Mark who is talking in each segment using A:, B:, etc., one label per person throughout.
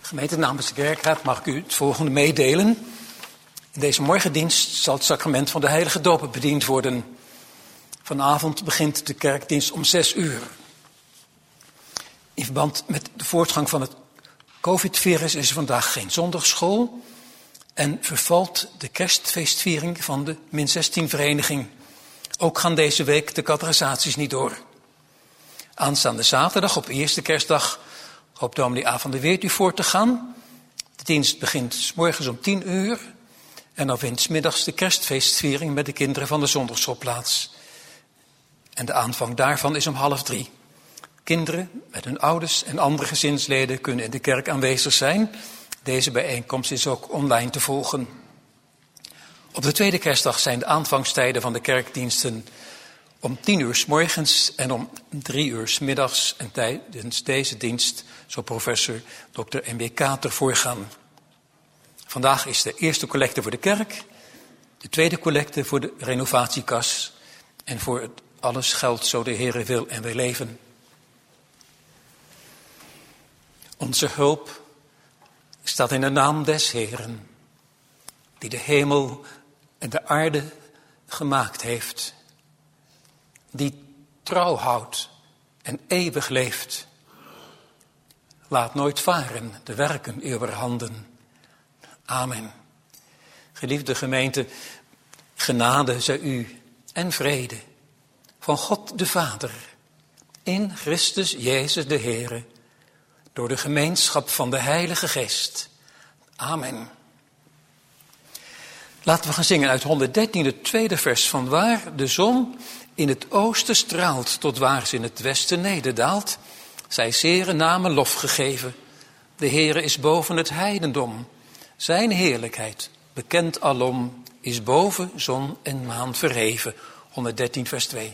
A: Gemeente, namens de kerkraad mag ik u het volgende meedelen. In deze morgendienst zal het sacrament van de heilige doop bediend worden. Vanavond begint de kerkdienst om 6:00. In verband met de voortgang van het COVID-virus is er vandaag geen zondagsschool en vervalt de kerstfeestviering van de Min-16-vereniging. Ook gaan deze week de catechisaties niet door. Aanstaande zaterdag, op eerste kerstdag, hoopt dominee A. van der Weert u voor te gaan. De dienst begint 's morgens om 10:00 en dan vindt 's middags de kerstfeestviering met de kinderen van de zondagsschool plaats. En de aanvang daarvan is om 2:30. Kinderen met hun ouders en andere gezinsleden kunnen in de kerk aanwezig zijn. Deze bijeenkomst is ook online te volgen. Op de tweede kerstdag zijn de aanvangstijden van de kerkdiensten om 10:00 's morgens en om 3:00 's middags. En tijdens deze dienst zal professor Dr. M.B. Kater voorgaan. Vandaag is de eerste collecte voor de kerk, de tweede collecte voor de renovatiekas en voor het alles geldt zo de Heere wil en wij leven. Onze hulp staat in de naam des Heeren, die de hemel en de aarde gemaakt heeft, die trouw houdt en eeuwig leeft. Laat nooit varen de werken uwer handen. Amen. Geliefde gemeente, genade zij u en vrede van God de Vader, in Christus Jezus de Heere, door de gemeenschap van de Heilige Geest. Amen. Laten we gaan zingen uit 113, het tweede vers. Van waar de zon in het oosten straalt, tot waar ze in het westen nederdaalt. Zij zere namen lof gegeven. De Heere is boven het heidendom. Zijn heerlijkheid, bekend alom, is boven zon en maan verheven. 113 vers 2.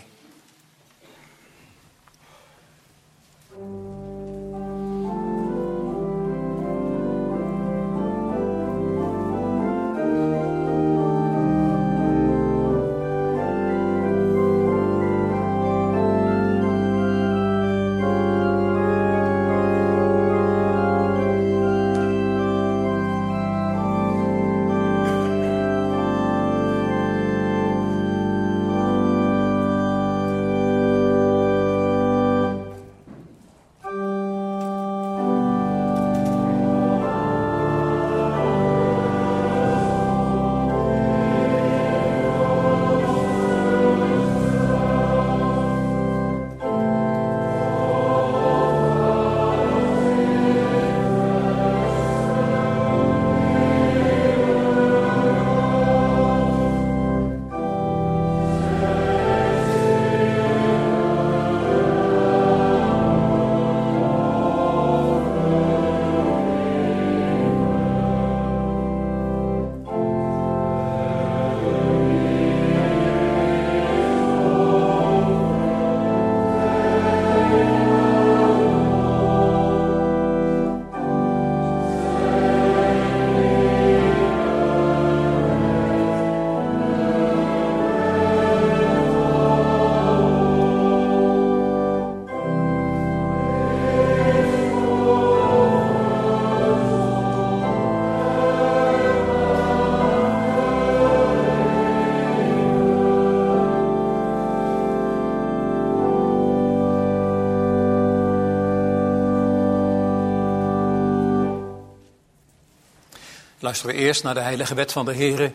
A: Luisteren we eerst naar de heilige wet van de Heere.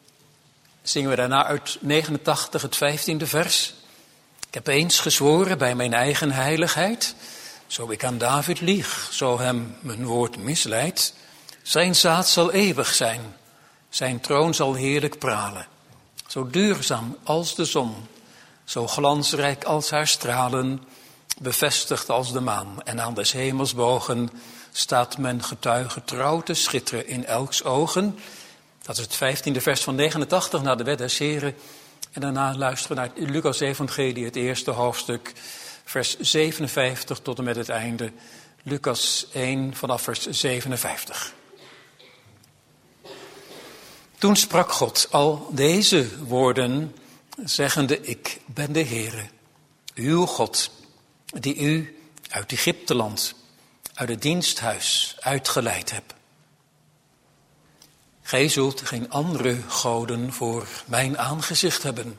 A: Zingen we daarna uit 89 het 15e vers. Ik heb eens gezworen bij mijn eigen heiligheid, zo ik aan David lieg, zo hem mijn woord misleidt. Zijn zaad zal eeuwig zijn, zijn troon zal heerlijk pralen. Zo duurzaam als de zon, zo glansrijk als haar stralen, bevestigd als de maan. En aan des hemels bogen staat men getuige trouw te schitteren in elks ogen. Dat is het 15e vers van 89 naar de wet des Heren. En daarna luisteren we naar het Lucas-evangelie, het eerste hoofdstuk, vers 57 tot en met het einde. Lucas 1 vanaf vers 57. Toen sprak God al deze woorden, zeggende: Ik ben de Heere, uw God, die u uit Egypteland, uit het diensthuis uitgeleid heb. Gij zult geen andere goden voor mijn aangezicht hebben.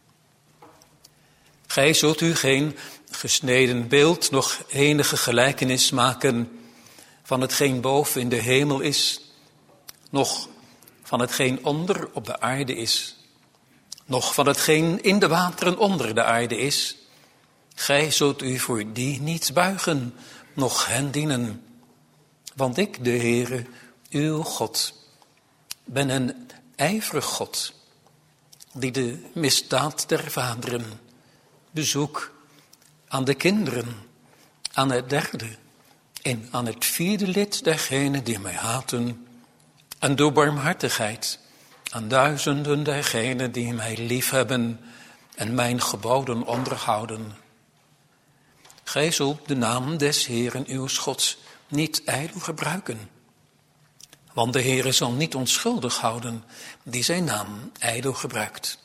A: Gij zult u geen gesneden beeld, noch enige gelijkenis maken van hetgeen boven in de hemel is, noch van hetgeen onder op de aarde is, noch van hetgeen in de wateren onder de aarde is. Gij zult u voor die niet buigen, noch hen dienen. Want ik, de Heere, uw God, ben een ijverig God, die de misdaad der vaderen bezoek aan de kinderen, aan het derde en aan het vierde lid dergenen die mij haten, en door barmhartigheid aan duizenden dergenen die mij liefhebben en mijn geboden onderhouden. Gij zult de naam des Heeren uw Gods niet ijdel gebruiken, want de Heere zal niet onschuldig houden die zijn naam ijdel gebruikt.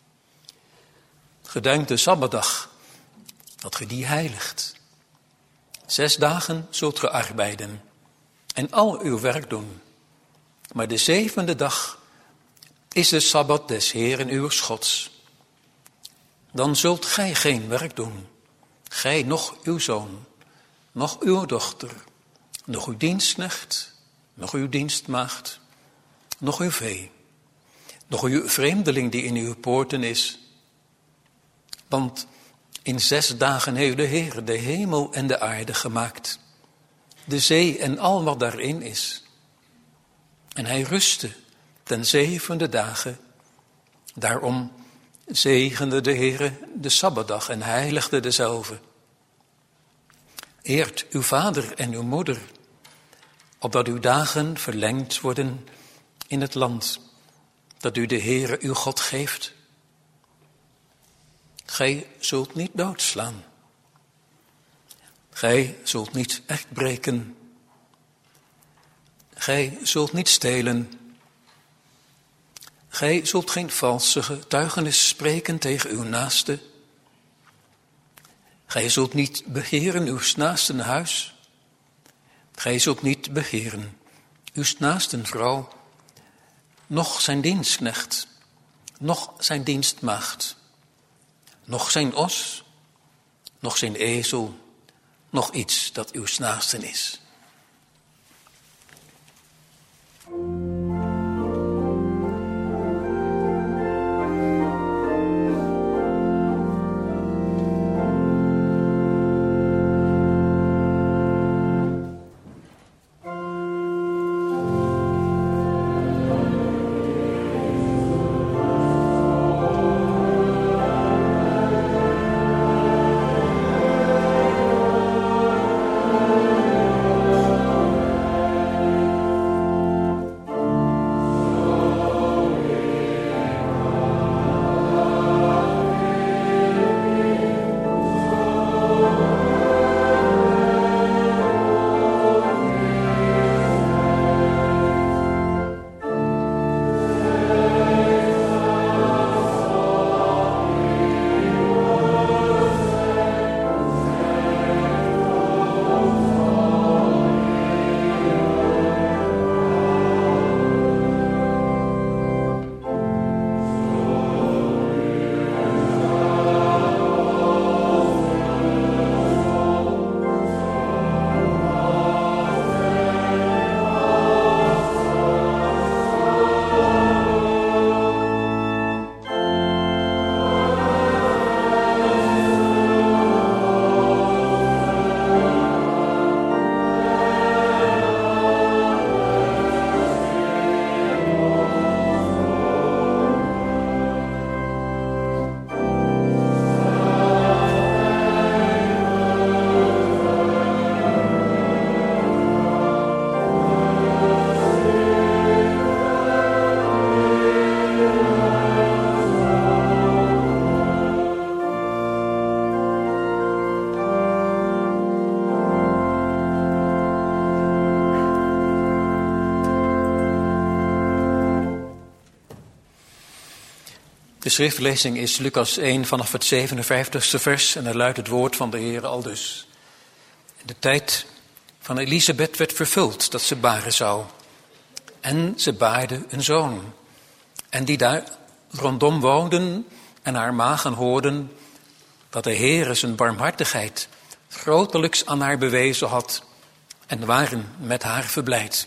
A: Gedenk de Sabbatdag, dat ge die heiligt. 6 dagen zult ge arbeiden en al uw werk doen. Maar de 7e dag is de Sabbat des Heeren uw Gods. Dan zult gij geen werk doen, gij noch uw zoon, noch uw dochter, noch uw dienstknecht, noch uw dienstmaagd, noch uw vee, noch uw vreemdeling die in uw poorten is. Want in 6 dagen heeft de Heer de hemel en de aarde gemaakt, de zee en al wat daarin is. En hij rustte ten 7e dagen. Daarom zegende de Heer de Sabbatdag en heiligde dezelve. Eert uw vader en uw moeder, opdat uw dagen verlengd worden in het land dat u de Heere uw God geeft. Gij zult niet doodslaan. Gij zult niet echt breken. Gij zult niet stelen. Gij zult geen valse getuigenis spreken tegen uw naaste. Gij zult niet begeren uw naasten huis. Gij zult niet begeren uw naasten vrouw, noch zijn dienstknecht, noch zijn dienstmaagd, noch zijn os, noch zijn ezel, noch iets dat uw naasten is. De schriftlezing is Lucas 1 vanaf het 57ste vers en er luidt het woord van de Heer aldus. In de tijd van Elisabeth werd vervuld dat ze baren zou. En ze baarde een zoon. En die daar rondom woonden en haar magen hoorden dat de Heere zijn barmhartigheid grotelijks aan haar bewezen had en waren met haar verblijd.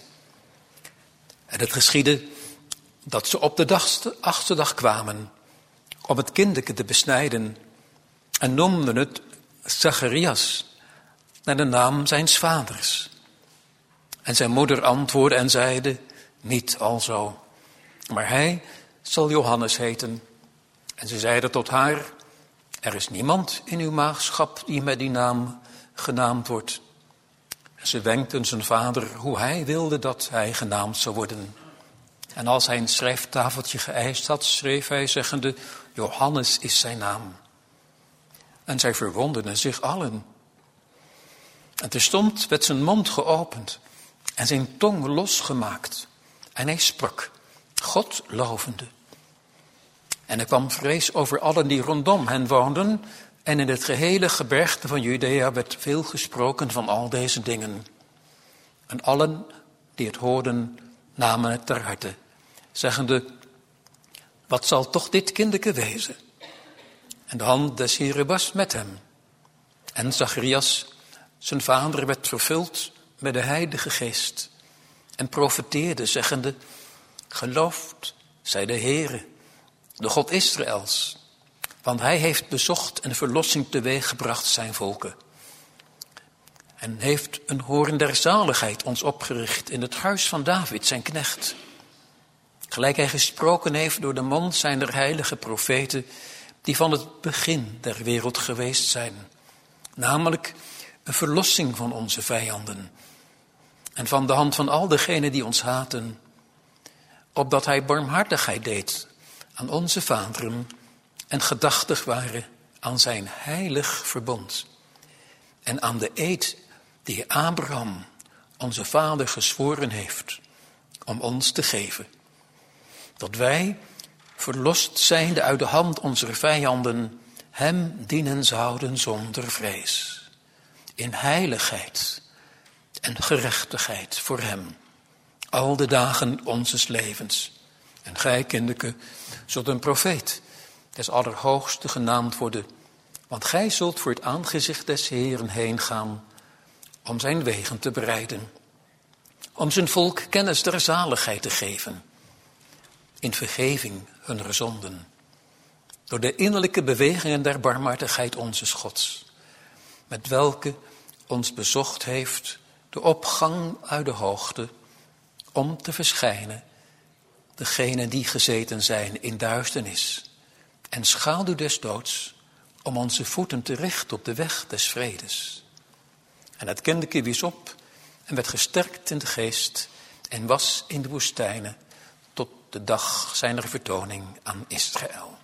A: En het geschiedde dat ze op de 8e dag kwamen om het kindeke te besnijden en noemden het Zacharias, naar de naam zijns vaders. En zijn moeder antwoordde en zeide, niet alzo, maar hij zal Johannes heten. En ze zeiden tot haar, er is niemand in uw maagschap die met die naam genaamd wordt. En ze wenkten zijn vader hoe hij wilde dat hij genaamd zou worden. En als hij een schrijftafeltje geëist had, schreef hij zeggende, Johannes is zijn naam. En zij verwonderden zich allen. En terstond werd zijn mond geopend en zijn tong losgemaakt. En hij sprak, God lovende. En er kwam vrees over allen die rondom hen woonden. En in het gehele gebergte van Judea werd veel gesproken van al deze dingen. En allen die het hoorden, namen het ter harte, zeggende, wat zal toch dit kindeke wezen? En de hand des Heren was met hem. En Zacharias, zijn vader, werd vervuld met de Heilige Geest en profeteerde, zeggende, geloofd zij de Heere, de God Israëls, want hij heeft bezocht en verlossing teweeggebracht zijn volken. En heeft een hoorn der zaligheid ons opgericht in het huis van David, zijn knecht. Gelijk hij gesproken heeft door de mond zijner heilige profeten, die van het begin der wereld geweest zijn. Namelijk een verlossing van onze vijanden en van de hand van al degenen die ons haten, opdat hij barmhartigheid deed aan onze vaderen en gedachtig waren aan zijn heilig verbond en aan de eed die Abraham, onze vader, gezworen heeft om ons te geven, dat wij, verlost zijnde uit de hand onze vijanden, hem dienen zouden zonder vrees, in heiligheid en gerechtigheid voor hem, al de dagen onzes levens. En gij, kindeke, zult een profeet des Allerhoogste genaamd worden, want gij zult voor het aangezicht des Heeren heen gaan om zijn wegen te bereiden, om zijn volk kennis der zaligheid te geven, in vergeving hunner zonden, door de innerlijke bewegingen der barmhartigheid onzes Gods, met welke ons bezocht heeft de opgang uit de hoogte, om te verschijnen degenen die gezeten zijn in duisternis en schaduw des doods, om onze voeten te richten op de weg des vredes. En het kindeke wies op en werd gesterkt in de geest en was in de woestijnen tot de dag zijner vertoning aan Israël.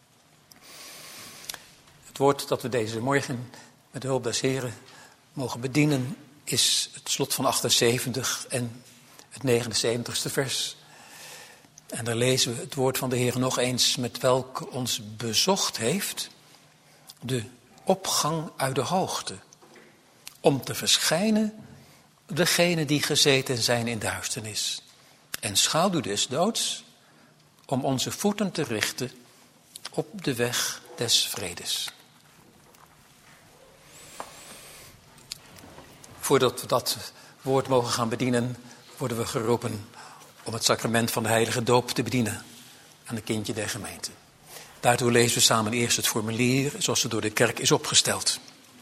A: Het woord dat we deze morgen met de hulp des Heren mogen bedienen is het slot van 78 en het 79ste vers. En daar lezen we het woord van de Heer nog eens, met welke ons bezocht heeft de opgang uit de hoogte, om te verschijnen degenen die gezeten zijn in duisternis en schaduw des doods, om onze voeten te richten op de weg des vredes. Voordat we dat woord mogen gaan bedienen, worden we geroepen om het sacrament van de heilige doop te bedienen aan het kindje der gemeente. Daartoe lezen we samen eerst het formulier zoals het door de kerk is opgesteld.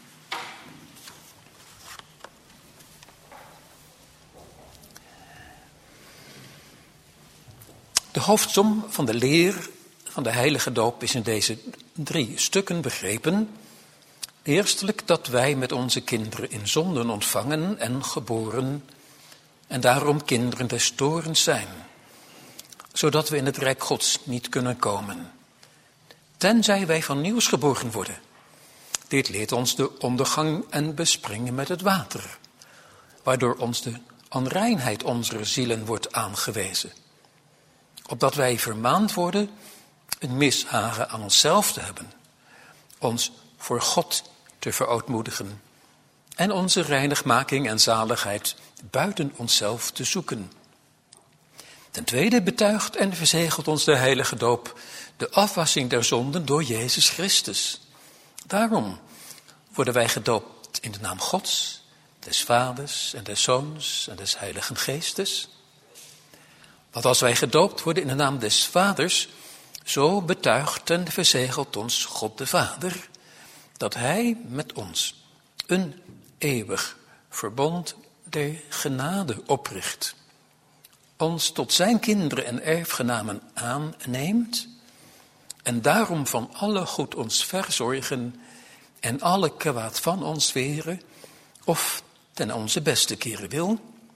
A: De hoofdsom van de leer van de heilige doop is in deze 3 stukken begrepen. Eerstelijk dat wij met onze kinderen in zonden ontvangen en geboren en daarom kinderen des toorns zijn, zodat we in het rijk Gods niet kunnen komen, tenzij wij van nieuws geboren worden. Dit leert ons de ondergang en bespringen met het water, waardoor ons de onreinheid onze zielen wordt aangewezen, opdat wij vermaand worden een mishagen aan onszelf te hebben, ons voor God te verootmoedigen en onze reinigmaking en zaligheid buiten onszelf te zoeken. Ten tweede betuigt en verzegelt ons de heilige doop de afwassing der zonden door Jezus Christus. Daarom worden wij gedoopt in de naam Gods, des Vaders en des Zoons en des Heiligen Geestes. Want als wij gedoopt worden in de naam des Vaders, zo betuigt en verzegelt ons God de Vader dat Hij met ons een eeuwig verbond der genade opricht, ons tot zijn kinderen en erfgenamen aanneemt en daarom van alle goed ons verzorgen en alle kwaad van ons weren of ten onze beste keren wil.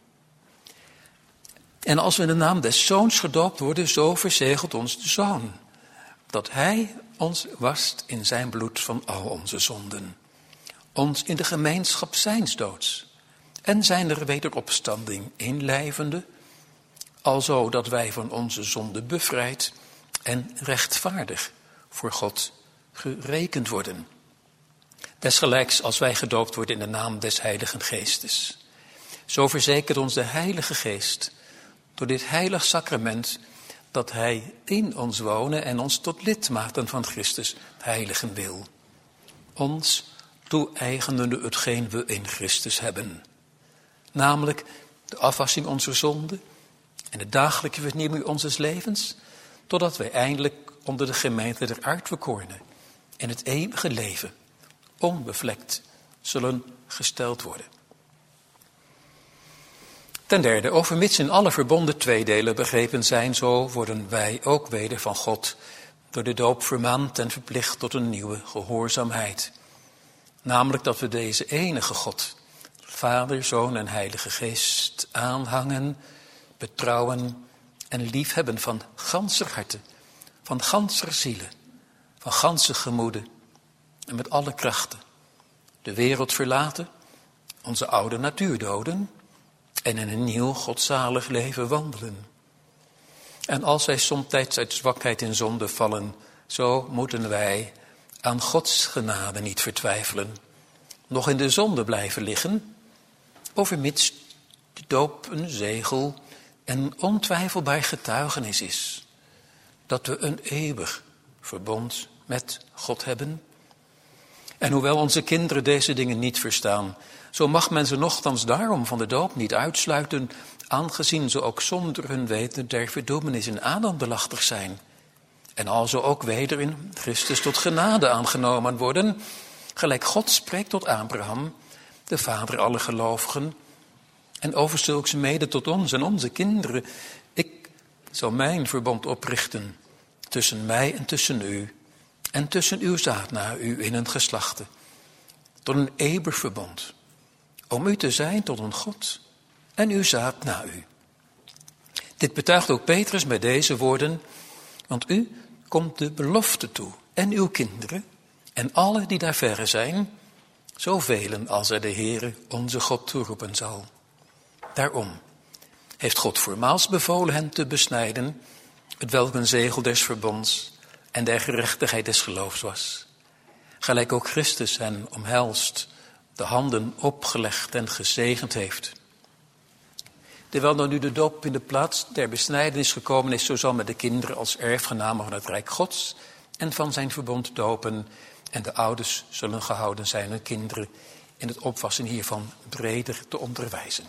A: En als we in de naam des Zoons gedoopt worden, zo verzegelt ons de Zoon, dat Hij ons wast in zijn bloed van al onze zonden, ons in de gemeenschap zijns doods en zijn wederopstanding inlijvende, alzo dat wij van onze zonde bevrijd en rechtvaardig voor God gerekend worden. Desgelijks als wij gedoopt worden in de naam des Heiligen Geestes. Zo verzekert ons de Heilige Geest door dit heilig sacrament dat Hij in ons wonen en ons tot lidmaten van Christus heiligen wil. Ons toe-eigenende hetgeen we in Christus hebben. Namelijk de afwassing onze zonden en de dagelijkse vernieuwing onzes levens, totdat wij eindelijk onder de gemeente der uitverkorenen in het eeuwige leven onbevlekt zullen gesteld worden. Ten derde, overmits in alle verbonden twee delen begrepen zijn, zo worden wij ook weder van God door de doop vermaand en verplicht tot een nieuwe gehoorzaamheid. Namelijk dat we deze enige God, Vader, Zoon en Heilige Geest aanhangen, betrouwen en liefhebben van ganser harte, van ganser zielen, van ganse gemoeden en met alle krachten. De wereld verlaten, onze oude natuur doden en in een nieuw godzalig leven wandelen. En als wij somtijds uit zwakheid in zonde vallen, zo moeten wij aan Gods genade niet vertwijfelen, nog in de zonde blijven liggen, overmits de doop een zegel en ontwijfelbaar getuigenis is dat we een eeuwig verbond met God hebben. En hoewel onze kinderen deze dingen niet verstaan, zo mag men ze nochtans daarom van de doop niet uitsluiten, aangezien ze ook zonder hun weten der verdoemenis in Adam belachtig zijn. En alzo ook weder in Christus tot genade aangenomen worden, gelijk God spreekt tot Abraham, de vader aller gelovigen, en over zulks mede tot ons en onze kinderen. Ik zal mijn verbond oprichten tussen mij en tussen u, en tussen uw zaad na u in een geslachte, tot een eeuwig verbond, om u te zijn tot een God en uw zaad na u. Dit betuigt ook Petrus met deze woorden, want u komt de belofte toe en uw kinderen en alle die daar verre zijn, zoveel als er de Heere onze God toeroepen zal. Daarom heeft God voormaals bevolen hen te besnijden, hetwelk een zegel des verbonds en der gerechtigheid des geloofs was. Gelijk ook Christus hen omhelst, de handen opgelegd en gezegend heeft. Terwijl dan nu de doop in de plaats der besnijdenis gekomen is, zo zal men de kinderen als erfgenamen van het Rijk Gods en van zijn verbond dopen. En de ouders zullen gehouden zijn hun kinderen in het opvassen hiervan breder te onderwijzen.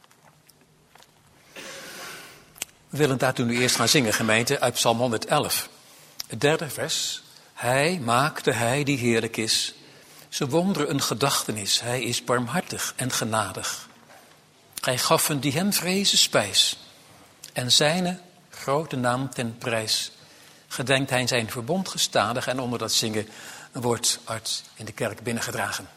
A: We willen daartoe nu eerst gaan zingen, gemeente, uit Psalm 111. Het derde vers. Hij maakte, hij die heerlijk is, zijn wonderen een gedachtenis. Hij is barmhartig en genadig. Hij gaf hun die hem vrezen spijs. En zijne grote naam ten prijs. Gedenkt hij zijn verbond gestadig. En onder dat zingen wordt uit in de kerk binnengedragen.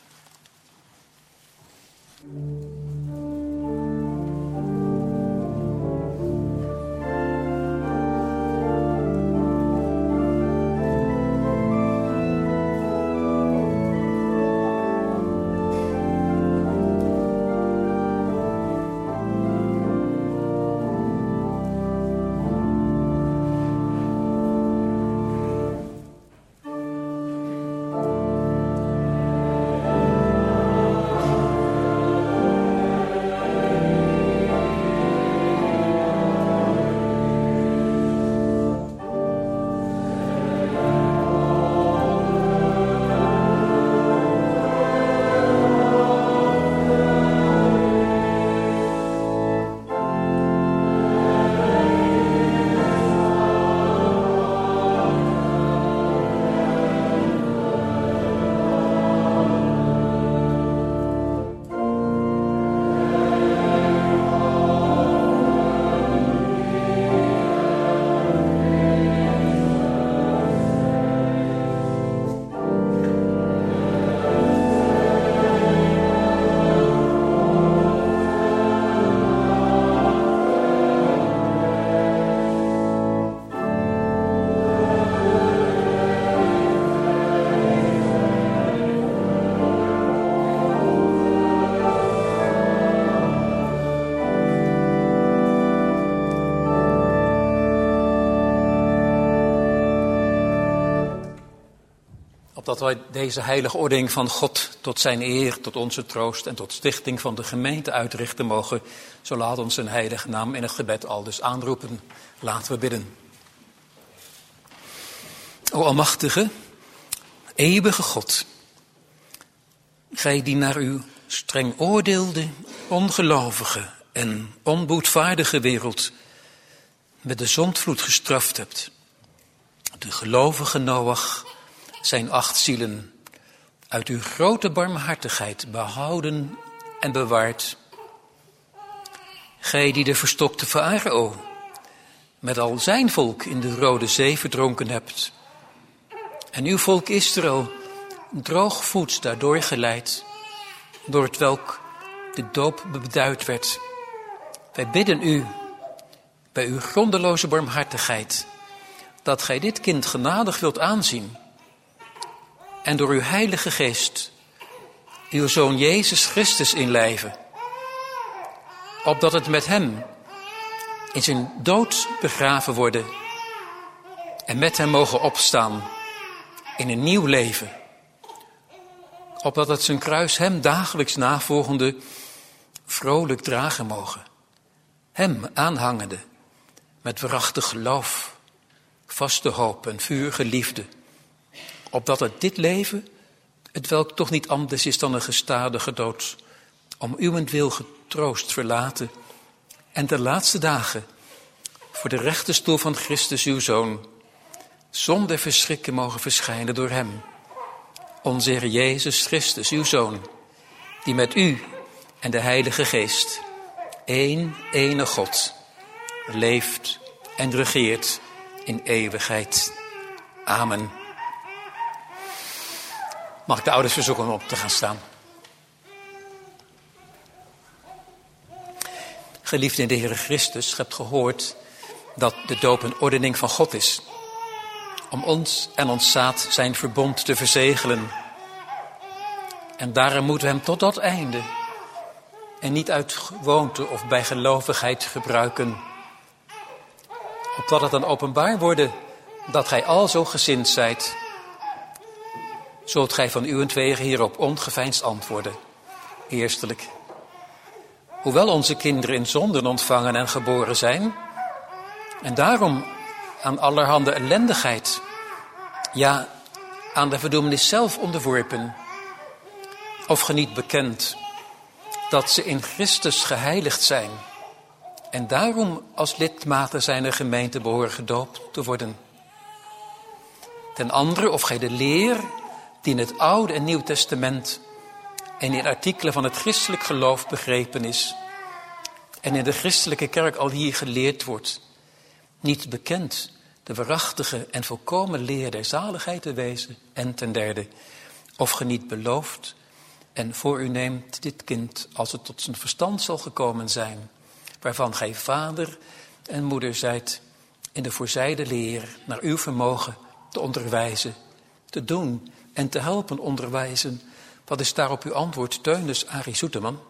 A: Opdat wij deze heilige ordening van God tot zijn eer, tot onze troost en tot stichting van de gemeente uitrichten mogen. Zo laat ons zijn heilige naam in het gebed aldus aanroepen. Laten we bidden. O almachtige, eeuwige God, gij die naar uw streng oordeelde, ongelovige en onboedvaardige wereld met de zondvloed gestraft hebt. De gelovige Noach, zijn 8 zielen, uit uw grote barmhartigheid behouden en bewaard. Gij die de verstokte Farao met al zijn volk in de Rode Zee verdronken hebt. En uw volk Israël droogvoets daardoor geleid, door het welk de doop beduid werd. Wij bidden u, bij uw grondeloze barmhartigheid, dat gij dit kind genadig wilt aanzien en door uw heilige geest uw Zoon Jezus Christus inlijven, opdat het met hem in zijn dood begraven worden en met hem mogen opstaan in een nieuw leven, opdat het zijn kruis hem dagelijks navolgende vrolijk dragen mogen, hem aanhangende met waarachtig geloof, vaste hoop en vurige liefde, opdat het dit leven, het welk toch niet anders is dan een gestadige dood, om uwentwil getroost verlaten en de laatste dagen voor de rechterstoel van Christus uw Zoon zonder verschrikken mogen verschijnen door hem, onze Heer Jezus Christus uw Zoon, die met u en de Heilige Geest, één ene God, leeft en regeert in eeuwigheid. Amen. Mag ik de ouders verzoeken om op te gaan staan? Geliefden in de Heer Christus, ge hebt gehoord dat de doop een ordening van God is, om ons en ons zaad zijn verbond te verzegelen. En daarom moeten we hem tot dat einde en niet uit gewoonte of bijgelovigheid gebruiken, opdat het dan openbaar worden dat gij al zo gezind zijt, zult gij van uwentwege hierop ongeveinsd antwoorden. Eerstelijk, hoewel onze kinderen in zonden ontvangen en geboren zijn, en daarom aan allerhande ellendigheid, ja, aan de verdoemenis zelf onderworpen, of ge niet bekend dat ze in Christus geheiligd zijn en daarom als lidmaten zijner gemeente behoren gedoopt te worden. Ten andere, of gij de leer die in het Oude en Nieuw Testament en in artikelen van het christelijk geloof begrepen is en in de christelijke kerk al hier geleerd wordt, niet bekend de waarachtige en volkomen leer der zaligheid te wezen. En ten derde, of ge niet belooft en voor u neemt dit kind als het tot zijn verstand zal gekomen zijn, waarvan gij vader en moeder zijt, in de voorzijde leer naar uw vermogen te onderwijzen, te doen en te helpen onderwijzen. Wat is daarop uw antwoord, Teunis Arie Soeteman?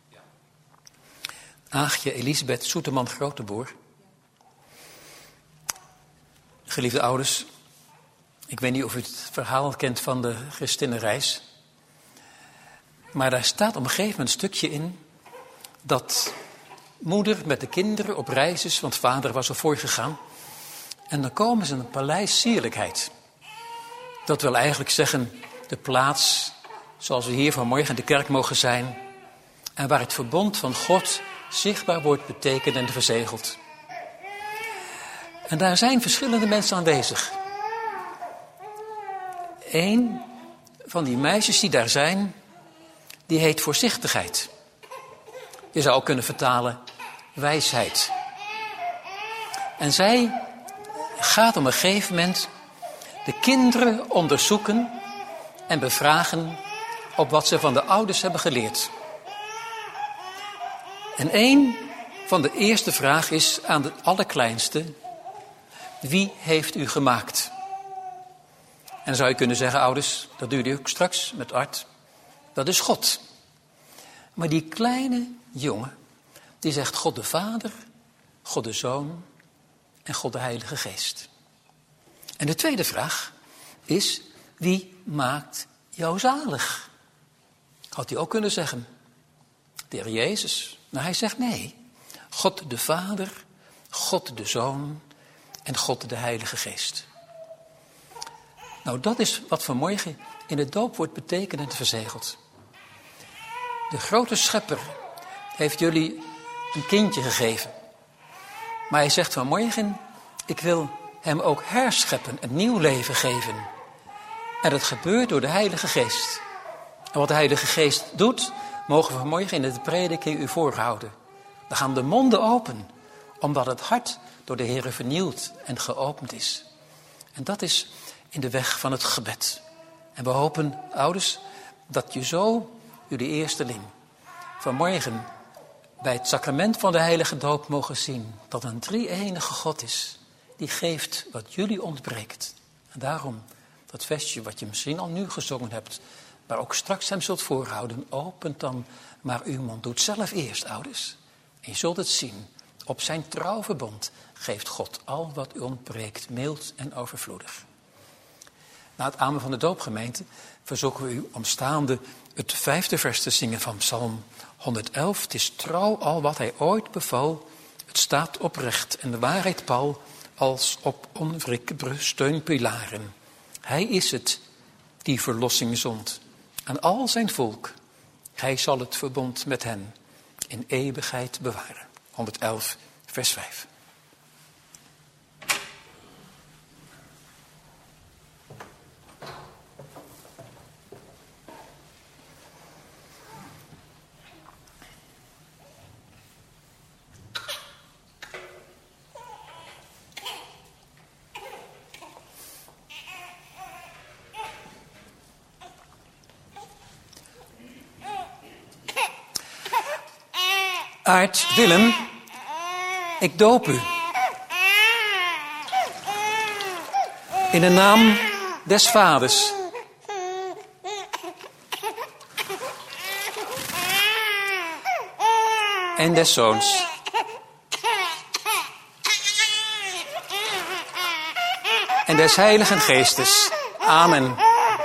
A: Aagje Elisabeth Soeteman Groteboer. Geliefde ouders, ik weet niet of u het verhaal kent van de Christinnenreis, maar daar staat op een gegeven moment een stukje in dat moeder met de kinderen op reis is, want vader was er voor gegaan. En dan komen ze in een paleis sierlijkheid. Dat wil eigenlijk zeggen de plaats zoals we hier vanmorgen in de kerk mogen zijn en waar het verbond van God zichtbaar wordt betekend en verzegeld. En daar zijn verschillende mensen aanwezig. Eén van die meisjes die daar zijn, die heet voorzichtigheid. Je zou ook kunnen vertalen wijsheid. En zij gaat op een gegeven moment de kinderen onderzoeken en bevragen op wat ze van de ouders hebben geleerd. En een van de eerste vragen is aan de allerkleinste: wie heeft u gemaakt? En dan zou je kunnen zeggen, ouders, dat doe je ook straks met Art, dat is God. Maar die kleine jongen, die zegt God de Vader, God de Zoon en God de Heilige Geest. En de tweede vraag is, wie maakt jou zalig? Had hij ook kunnen zeggen. De Heer Jezus. Maar hij zegt nee. God de Vader, God de Zoon en God de Heilige Geest. Nou, dat is wat vanmorgen in de doop wordt betekenend verzegeld. De grote schepper heeft jullie een kindje gegeven. Maar hij zegt vanmorgen, ik wil hem ook herscheppen, een nieuw leven geven. En dat gebeurt door de Heilige Geest. En wat de Heilige Geest doet, mogen we vanmorgen in de prediking u voorhouden. Dan gaan de monden open, omdat het hart door de Heere vernieuwd en geopend is. En dat is in de weg van het gebed. En we hopen, ouders, dat je zo, jullie eersteling, vanmorgen bij het sacrament van de heilige doop mogen zien dat een drie-enige God is, die geeft wat jullie ontbreekt. En daarom, dat versje wat je misschien al nu gezongen hebt, maar ook straks hem zult voorhouden, opent dan maar uw mond. Doe het zelf eerst, ouders. En je zult het zien. Op zijn trouwverbond geeft God al wat u ontbreekt, mild en overvloedig. Na het amen van de doopgemeente verzoeken we u om staande het 5e vers te zingen van Psalm 111. Het is trouw al wat hij ooit beval. Het staat oprecht en de waarheid pal als op onwrikbare steunpilaren. Hij is het die verlossing zond aan al zijn volk. Hij zal het verbond met hen in eeuwigheid bewaren. 111 vers 5. Aart Willem, ik doop u. In de naam des Vaders. En des Zoons. En des Heiligen Geestes. Amen.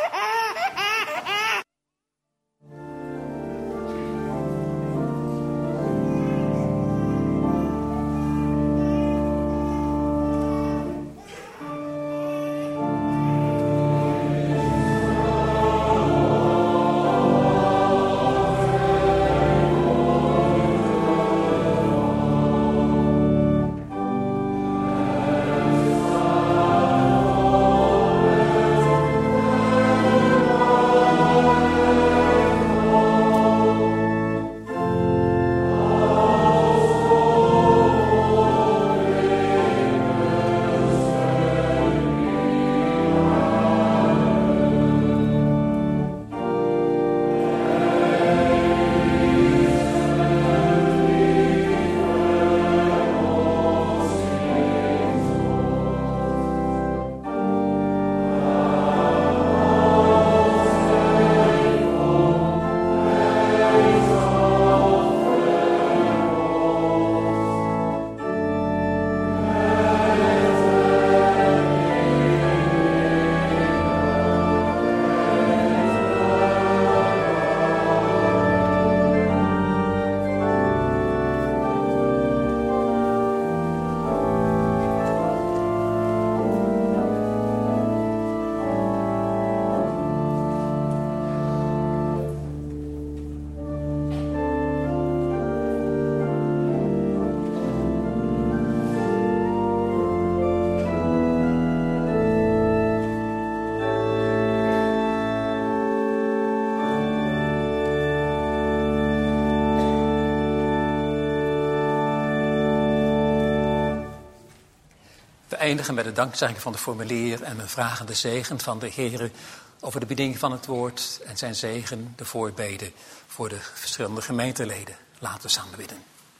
A: We eindigen met de dankzegging van de formulier en een vragende zegen van de Heer over de bediening van het woord en zijn zegen, de voorbeden voor de verschillende gemeenteleden. Laten we samen bidden.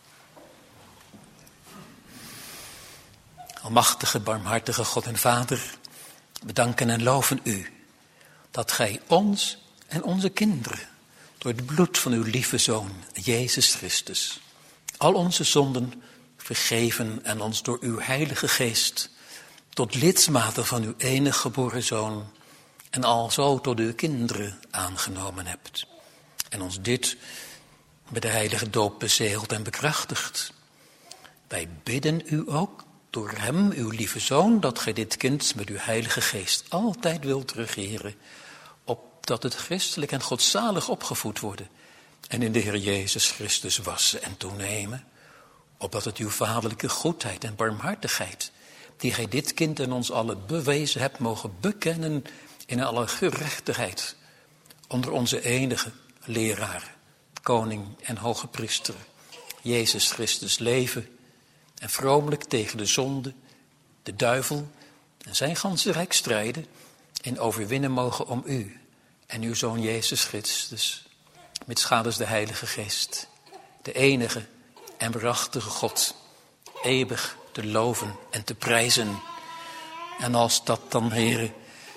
A: Almachtige, barmhartige God en Vader, we danken en loven u dat gij ons en onze kinderen door het bloed van uw lieve Zoon, Jezus Christus, al onze zonden vergeven en ons door uw Heilige Geest tot lidsmaten van uw enige geboren Zoon en alzo tot uw kinderen aangenomen hebt. En ons dit met de heilige doop bezeelt en bekrachtigt. Wij bidden u ook door hem, uw lieve zoon, dat gij dit kind met uw heilige geest altijd wilt regeren, opdat het christelijk en godzalig opgevoed worden en in de Heer Jezus Christus wassen en toenemen, opdat het uw vaderlijke goedheid en barmhartigheid, die gij dit kind en ons allen bewezen hebt, mogen bekennen in alle gerechtigheid, onder onze enige leraar, koning en hoge priester, Jezus Christus, leven en vromelijk tegen de zonde, de duivel en zijn ganse rijk strijden en overwinnen mogen om u en uw Zoon Jezus Christus, met schades de Heilige Geest, de enige en waarachtige God, eeuwig te loven en te prijzen. En als dat dan, Heere,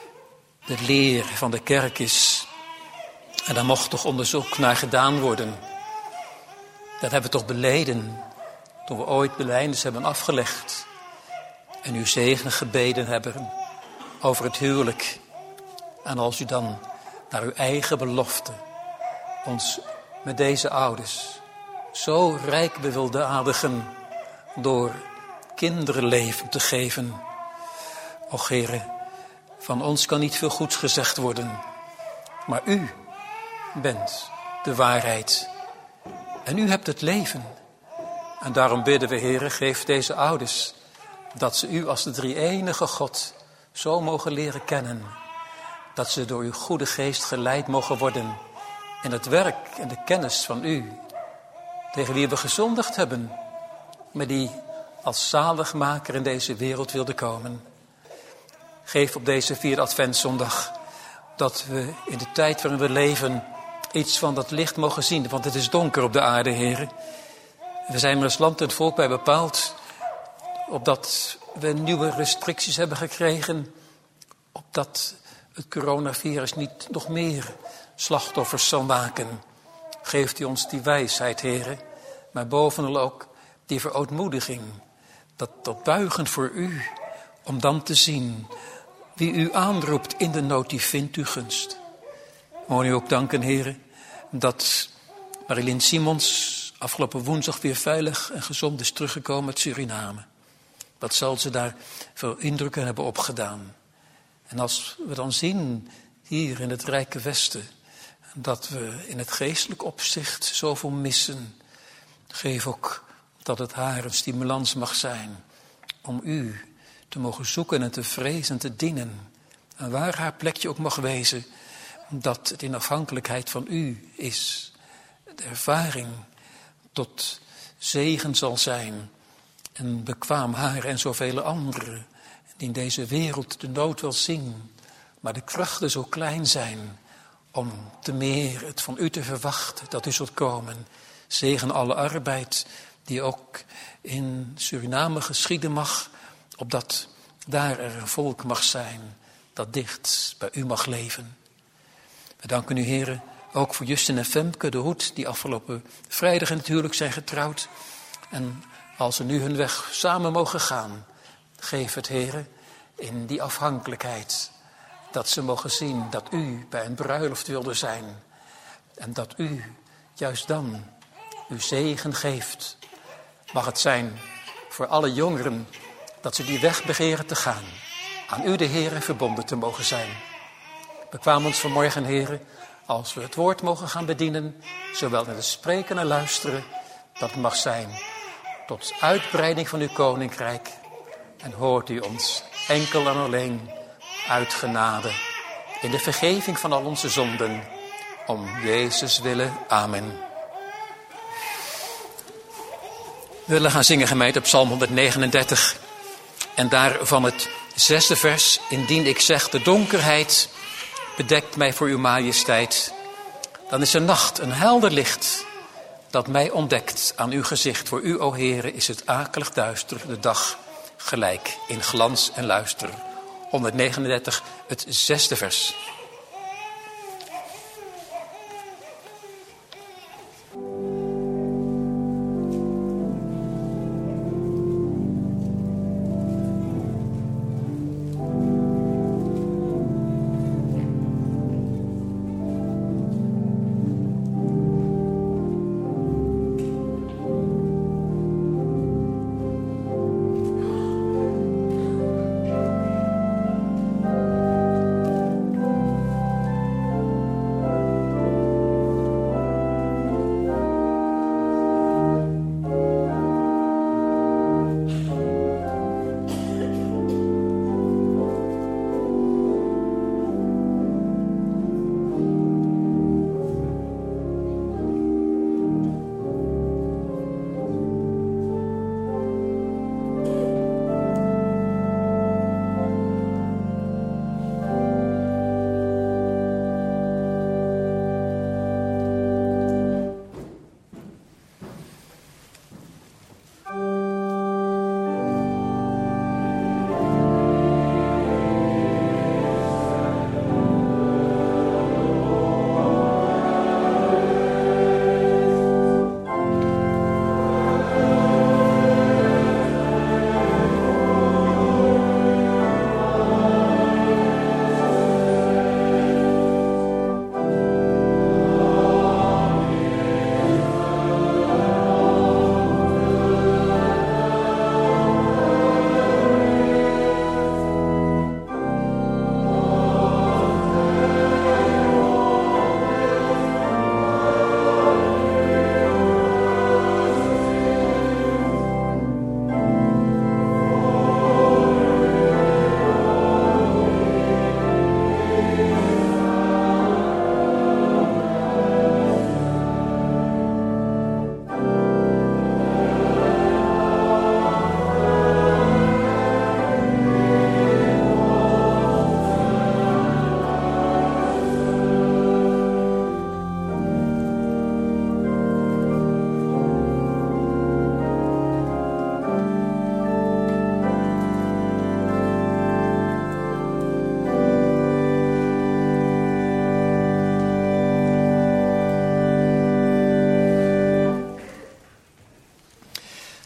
A: de leer van de kerk is, en daar mocht toch onderzoek naar gedaan worden. Dat hebben we toch beleden toen we ooit belijdenis hebben afgelegd en uw zegen gebeden hebben over het huwelijk. En als u dan naar uw eigen belofte ons met deze ouders zo rijk bewildadigen door kinderleven te geven. Och Heere, van ons kan niet veel goeds gezegd worden, maar u bent de waarheid en u hebt het leven. En daarom bidden we, Heere, geef deze ouders dat ze u als de drie-enige God zo mogen leren kennen, dat ze door uw goede geest geleid mogen worden in het werk en de kennis van u, tegen wie we gezondigd hebben, maar die als zaligmaker in deze wereld wilde komen. Geef op deze 4e Adventszondag dat we in de tijd waarin we leven iets van dat licht mogen zien, want het is donker op de aarde, Heere. We zijn er als land en volk bij bepaald, opdat we nieuwe restricties hebben gekregen, opdat het coronavirus niet nog meer slachtoffers zal maken. Geeft u ons die wijsheid, Heere, maar bovenal ook die verootmoediging, dat buigen voor u, om dan te zien wie u aanroept in de nood, die vindt u gunst. Mogen u ook danken, Heere, dat Marilyn Simons afgelopen woensdag weer veilig en gezond is teruggekomen uit Suriname. Wat zal ze daar veel indrukken hebben opgedaan. En als we dan zien hier in het rijke Westen dat we in het geestelijk opzicht zoveel missen, geef ook dat het haar een stimulans mag zijn om u te mogen zoeken en te vrezen en te dienen. En waar haar plekje ook mag wezen, dat het in afhankelijkheid van u is. De ervaring tot zegen zal zijn en bekwaam haar en zoveel anderen die in deze wereld de nood wel zien, maar de krachten zo klein zijn om te meer het van u te verwachten, dat u zult komen. Zegen alle arbeid die ook in Suriname geschieden mag, opdat daar er een volk mag zijn dat dicht bij u mag leven. We danken u, Heere, ook voor Justin en Femke de Hoed, die afgelopen vrijdag in het huwelijk zijn getrouwd. En als ze nu hun weg samen mogen gaan, geef het, Heere, in die afhankelijkheid, dat ze mogen zien dat u bij een bruiloft wilde zijn. En dat u juist dan uw zegen geeft. Mag het zijn voor alle jongeren dat ze die weg begeren te gaan. Aan u, de Heere, verbonden te mogen zijn. Bekwaam ons vanmorgen, Heere, als we het woord mogen gaan bedienen, zowel in het spreken en luisteren, dat mag zijn tot uitbreiding van uw koninkrijk. En hoort u ons enkel en alleen uit genade in de vergeving van al onze zonden. Om Jezus willen. Amen. We willen gaan zingen, gemeente, op Psalm 139. En daarvan het 6e vers. Indien ik zeg, de donkerheid bedekt mij voor uw majesteit. Dan is de nacht een helder licht dat mij ontdekt aan uw gezicht. Voor u, o Heere, is het akelig duister, de dag gelijk in glans en luister. 139, het 6e vers.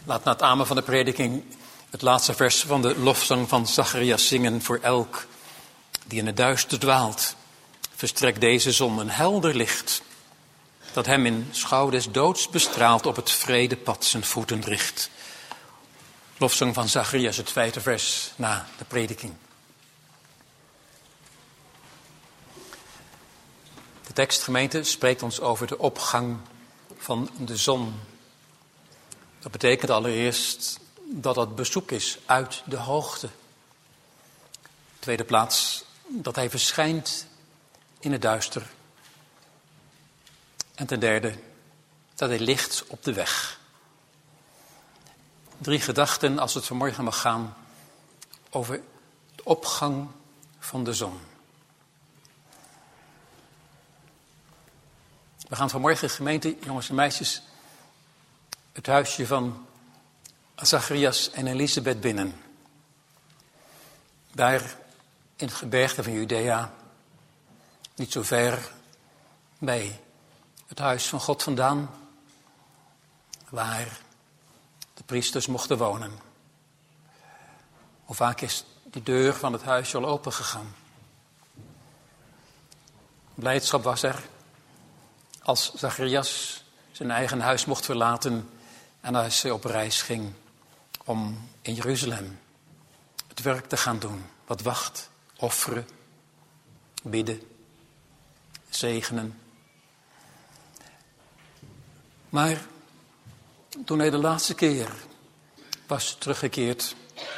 A: Laat na het amen van de prediking het laatste vers van de lofzang van Zacharias zingen voor elk die in het duister dwaalt. Verstrekt deze zon een helder licht, dat hem in schouw des doods bestraalt, op het vredepad zijn voeten richt. Lofzang van Zacharias, het 5e vers na de prediking. De tekst, gemeente, spreekt ons over de opgang van de zon. Dat betekent allereerst dat het bezoek is uit de hoogte. Tweede plaats, dat hij verschijnt in het duister. En ten derde, dat hij licht op de weg. 3 gedachten als het vanmorgen mag gaan over de opgang van de zon. We gaan vanmorgen, gemeente, jongens en meisjes, het huisje van Zacharias en Elisabeth binnen. Daar in het gebergte van Judea, niet zo ver bij het huis van God vandaan, waar de priesters mochten wonen. Hoe vaak is die deur van het huisje al open gegaan? Blijdschap was er als Zacharias zijn eigen huis mocht verlaten en als hij op reis ging om in Jeruzalem het werk te gaan doen. Wat wacht, offeren, bidden, zegenen. Maar toen hij de laatste keer was teruggekeerd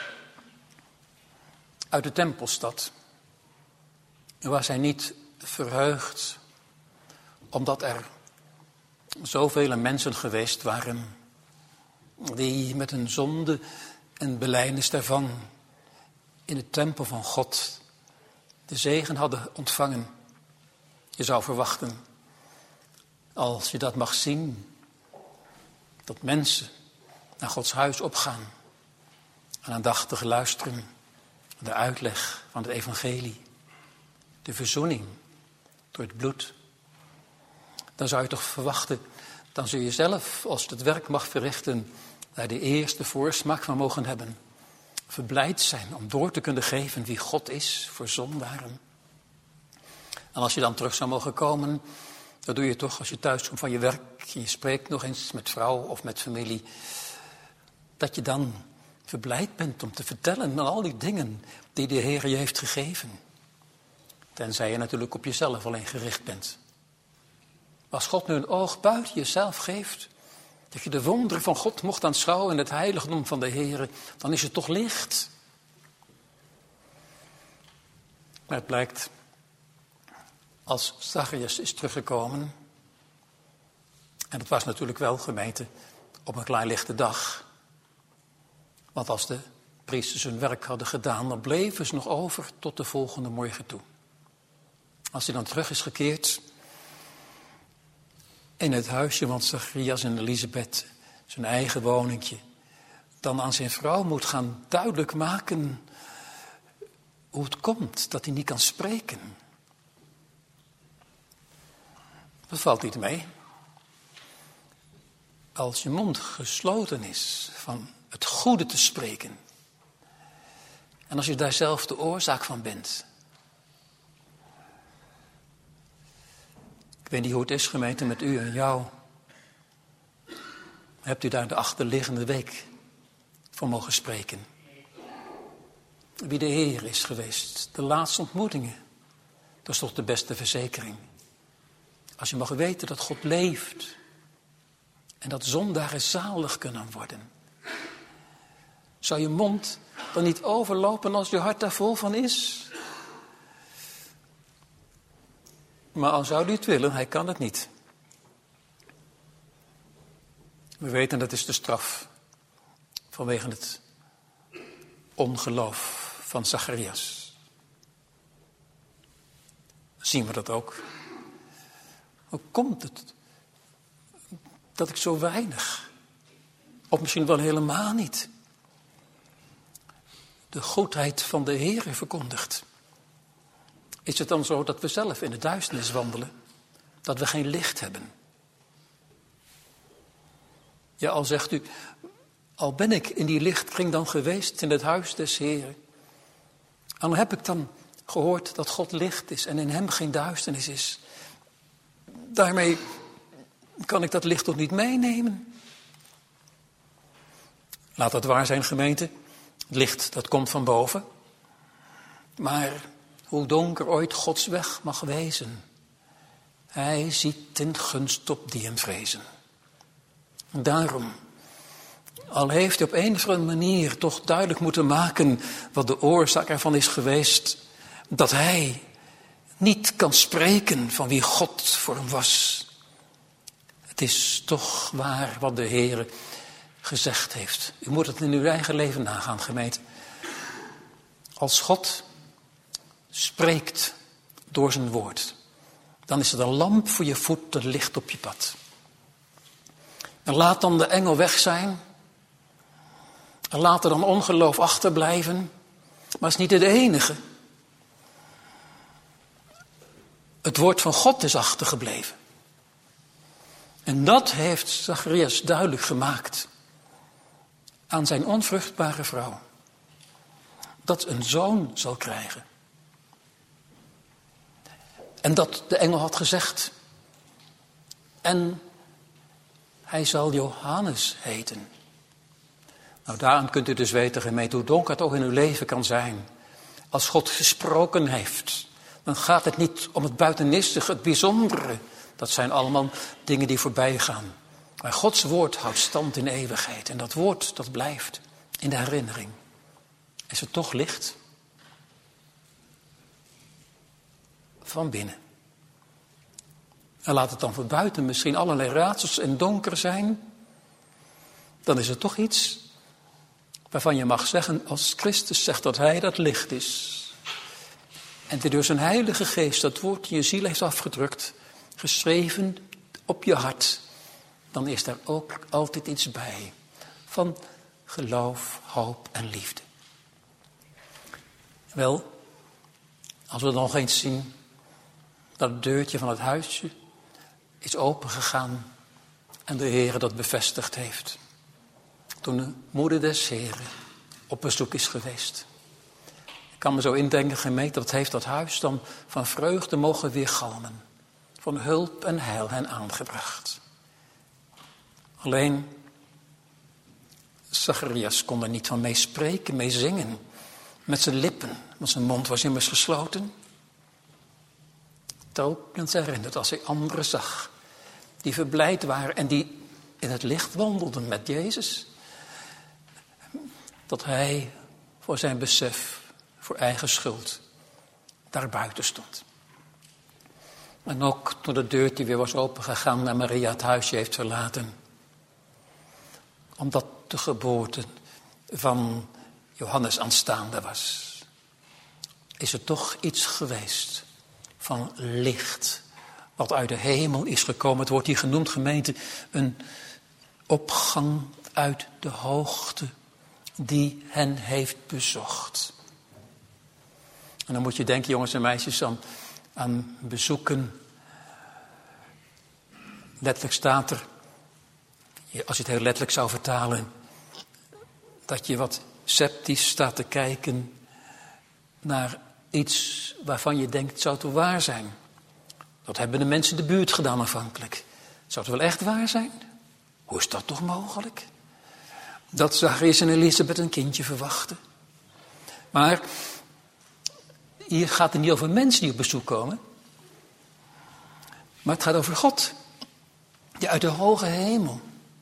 A: uit de tempelstad, was hij niet verheugd, omdat er zoveel mensen geweest waren die met een zonde en belijdenis daarvan in de tempel van God de zegen hadden ontvangen. Je zou verwachten, als je dat mag zien, dat mensen naar Gods huis opgaan en aandachtig luisteren, de uitleg van het evangelie, de verzoening door het bloed. Dan zou je toch verwachten, dan zul je zelf, als je het werk mag verrichten, daar de eerste voorsmaak van mogen hebben. Verblijd zijn om door te kunnen geven wie God is voor zondaren. En als je dan terug zou mogen komen, dan doe je toch als je thuis komt van je werk, je spreekt nog eens met vrouw of met familie, dat je dan verblijd bent om te vertellen van al die dingen die de Heer je heeft gegeven. Tenzij je natuurlijk op jezelf alleen gericht bent. Als God nu een oog buiten jezelf geeft, dat je de wonderen van God mocht aanschouwen in het heiligdom van de Heer, dan is het toch licht. Maar het blijkt, als Zacharias is teruggekomen, en het was natuurlijk wel, gemeente, op een klaarlichte dag. Want als de priesters hun werk hadden gedaan, dan bleven ze nog over tot de volgende morgen toe. Als hij dan terug is gekeerd in het huisje van Zacharias en Elisabeth, zijn eigen woningje, dan aan zijn vrouw moet gaan duidelijk maken hoe het komt dat hij niet kan spreken. Dat valt niet mee. Als je mond gesloten is van het goede te spreken, en als je daar zelf de oorzaak van bent. Ik weet niet hoe het is, gemeente, met u en jou. Hebt u daar de achterliggende week voor mogen spreken? Wie de Heer is geweest, de laatste ontmoetingen, dat is toch de beste verzekering. Als je mag weten dat God leeft en dat zondaren zalig kunnen worden. Zou je mond dan niet overlopen als je hart daar vol van is? Maar al zou hij het willen, hij kan het niet. We weten dat is de straf vanwege het ongeloof van Zacharias. Zien we dat ook? Hoe komt het dat ik zo weinig, of misschien wel helemaal niet, de goedheid van de Heer verkondigt? Is het dan zo dat we zelf in de duisternis wandelen? Dat we geen licht hebben? Ja, al zegt u, Al ben ik in die lichtkring dan geweest in het huis des Heren. En dan heb ik dan gehoord dat God licht is en in hem geen duisternis is. Daarmee kan ik dat licht toch niet meenemen. Laat dat waar zijn, gemeente. Het licht, dat komt van boven. Maar hoe donker ooit Gods weg mag wezen, hij ziet ten gunst op die hem vrezen. Daarom, al heeft hij op een of andere manier toch duidelijk moeten maken wat de oorzaak ervan is geweest, dat hij niet kan spreken van wie God voor hem was. Het is toch waar wat de Heer gezegd heeft. U moet het in uw eigen leven nagaan, gemeente. Als God spreekt door zijn woord, dan is het een lamp voor je voet, een licht op je pad. En laat dan de engel weg zijn. En laat er dan ongeloof achterblijven. Maar het is niet het enige. Het woord van God is achtergebleven. En dat heeft Zacharias duidelijk gemaakt aan zijn onvruchtbare vrouw. Dat een zoon zal krijgen. En dat de engel had gezegd. En hij zal Johannes heten. Nou, daarom kunt u dus weten, gemeente, hoe donker het ook in uw leven kan zijn. Als God gesproken heeft, dan gaat het niet om het buitenissige, het bijzondere. Dat zijn allemaal dingen die voorbij gaan. Maar Gods woord houdt stand in eeuwigheid. En dat woord, dat blijft in de herinnering. Is het toch licht? Van binnen. En laat het dan van buiten misschien allerlei raadsels en donker zijn. Dan is het toch iets waarvan je mag zeggen, als Christus zegt dat hij dat licht is. En die door zijn heilige geest dat woord in je ziel heeft afgedrukt, geschreven op je hart. Dan is daar ook altijd iets bij van geloof, hoop en liefde. Wel, als we dan nog eens zien dat het deurtje van het huisje is opengegaan en de Heer dat bevestigd heeft. Toen de moeder des Heren op bezoek is geweest. Ik kan me zo indenken, gemeente, dat heeft dat huis dan van vreugde mogen weergalmen. Van hulp en heil hen aangebracht. Alleen, Zacharias kon er niet van mee spreken, mee zingen. Met zijn lippen, want zijn mond was immers gesloten. Telkens herinnerd als hij anderen zag, die verblijd waren en die in het licht wandelden met Jezus. Dat hij voor zijn besef, voor eigen schuld, daar buiten stond. En ook toen de deurtje weer was opengegaan naar Maria het huisje heeft verlaten. Omdat de geboorte van Johannes aanstaande was. Is er toch iets geweest van licht. Wat uit de hemel is gekomen. Het wordt hier genoemd, gemeente, een opgang uit de hoogte die hen heeft bezocht. En dan moet je denken, jongens en meisjes, aan bezoeken. Letterlijk staat er, als je het heel letterlijk zou vertalen, dat je wat sceptisch staat te kijken naar iets waarvan je denkt, zou het wel waar zijn? Dat hebben de mensen in de buurt gedaan aanvankelijk. Zou het wel echt waar zijn? Hoe is dat toch mogelijk? Dat Zacharias en Elisabeth een kindje verwachten. Maar hier gaat het niet over mensen die op bezoek komen. Maar het gaat over God. Die uit de hoge hemel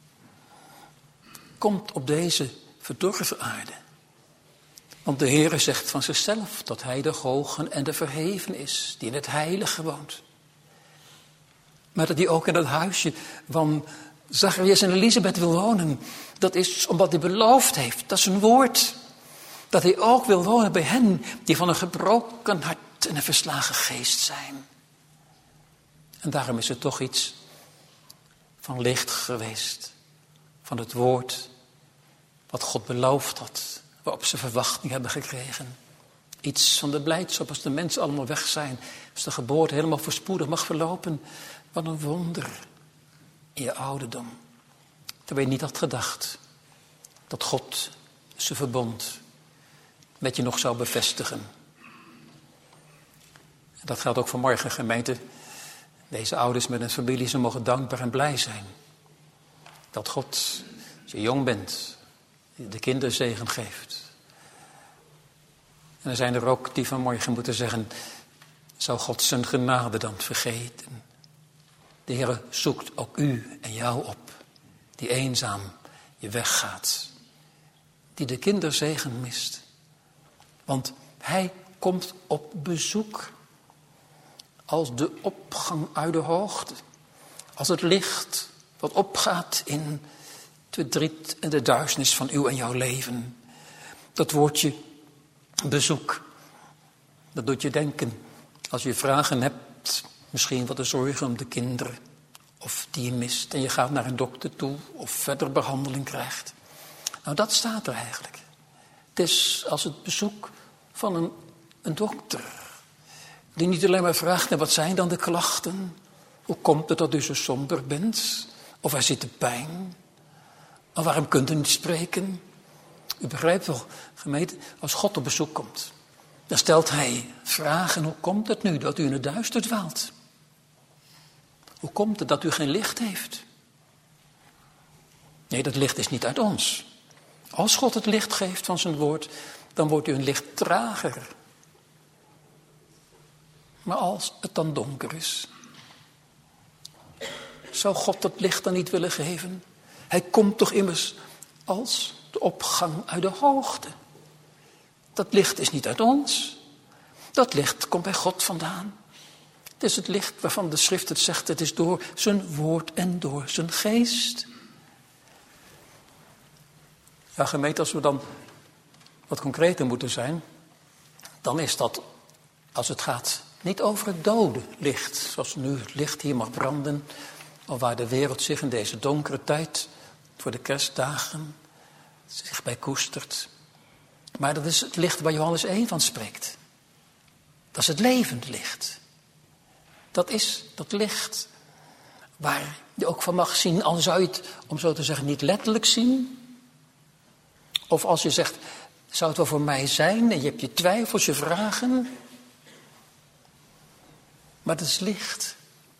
A: komt op deze verdorven aarde. Want de Heere zegt van zichzelf dat hij de hoge en de verheven is. Die in het heilige woont. Maar dat hij ook in het huisje van Zacharias en Elisabeth wil wonen. Dat is omdat hij beloofd heeft. Dat is een woord. Dat hij ook wil wonen bij hen die van een gebroken hart en een verslagen geest zijn. En daarom is er toch iets van licht geweest. Van het woord wat God beloofd had. Waarop ze verwachting hebben gekregen. Iets van de blijdschap als de mensen allemaal weg zijn. Als de geboorte helemaal voorspoedig mag verlopen. Wat een wonder in je ouderdom. Terwijl je niet had gedacht dat God zijn verbond met je nog zou bevestigen. Dat geldt ook voor morgen, gemeente. Deze ouders met hun familie, ze mogen dankbaar en blij zijn. Dat God, als je jong bent, de kinderzegen geeft. En er zijn er ook die vanmorgen moeten zeggen, zou God zijn genade dan vergeten? De Heer zoekt ook u en jou op, die eenzaam je weggaat. Die de kinderzegen mist. Want hij komt op bezoek. Als de opgang uit de hoogte. Als het licht wat opgaat in het verdriet en de duisternis van uw en jouw leven. Dat woordje bezoek. Dat doet je denken. Als je vragen hebt, misschien wat de zorgen om de kinderen. Of die je mist en je gaat naar een dokter toe of verder behandeling krijgt. Nou, dat staat er eigenlijk. Het is als het bezoek van een dokter. Die niet alleen maar vraagt, en wat zijn dan de klachten? Hoe komt het dat u zo somber bent? Of waar zit de pijn? Of waarom kunt u niet spreken? U begrijpt wel, gemeente, als God op bezoek komt, dan stelt hij vragen. Hoe komt het nu dat u in het duister dwaalt? Hoe komt het dat u geen licht heeft? Nee, dat licht is niet uit ons. Als God het licht geeft van zijn woord, dan wordt u een lichtdrager. Maar als het dan donker is, zou God dat licht dan niet willen geven? Hij komt toch immers als de opgang uit de hoogte. Dat licht is niet uit ons. Dat licht komt bij God vandaan. Het is het licht waarvan de schrift het zegt, het is door zijn woord en door zijn geest. Ja, gemeente, als we dan wat concreter moeten zijn, dan is dat, als het gaat, niet over het dode licht, zoals nu het licht hier mag branden, of waar de wereld zich in deze donkere tijd, voor de kerstdagen, zich bij koestert. Maar dat is het licht waar Johannes 1 van spreekt. Dat is het levend licht. Dat is dat licht waar je ook van mag zien, al zou je het, om zo te zeggen, niet letterlijk zien. Of als je zegt, zou het wel voor mij zijn en je hebt je twijfels, je vragen. Maar het is licht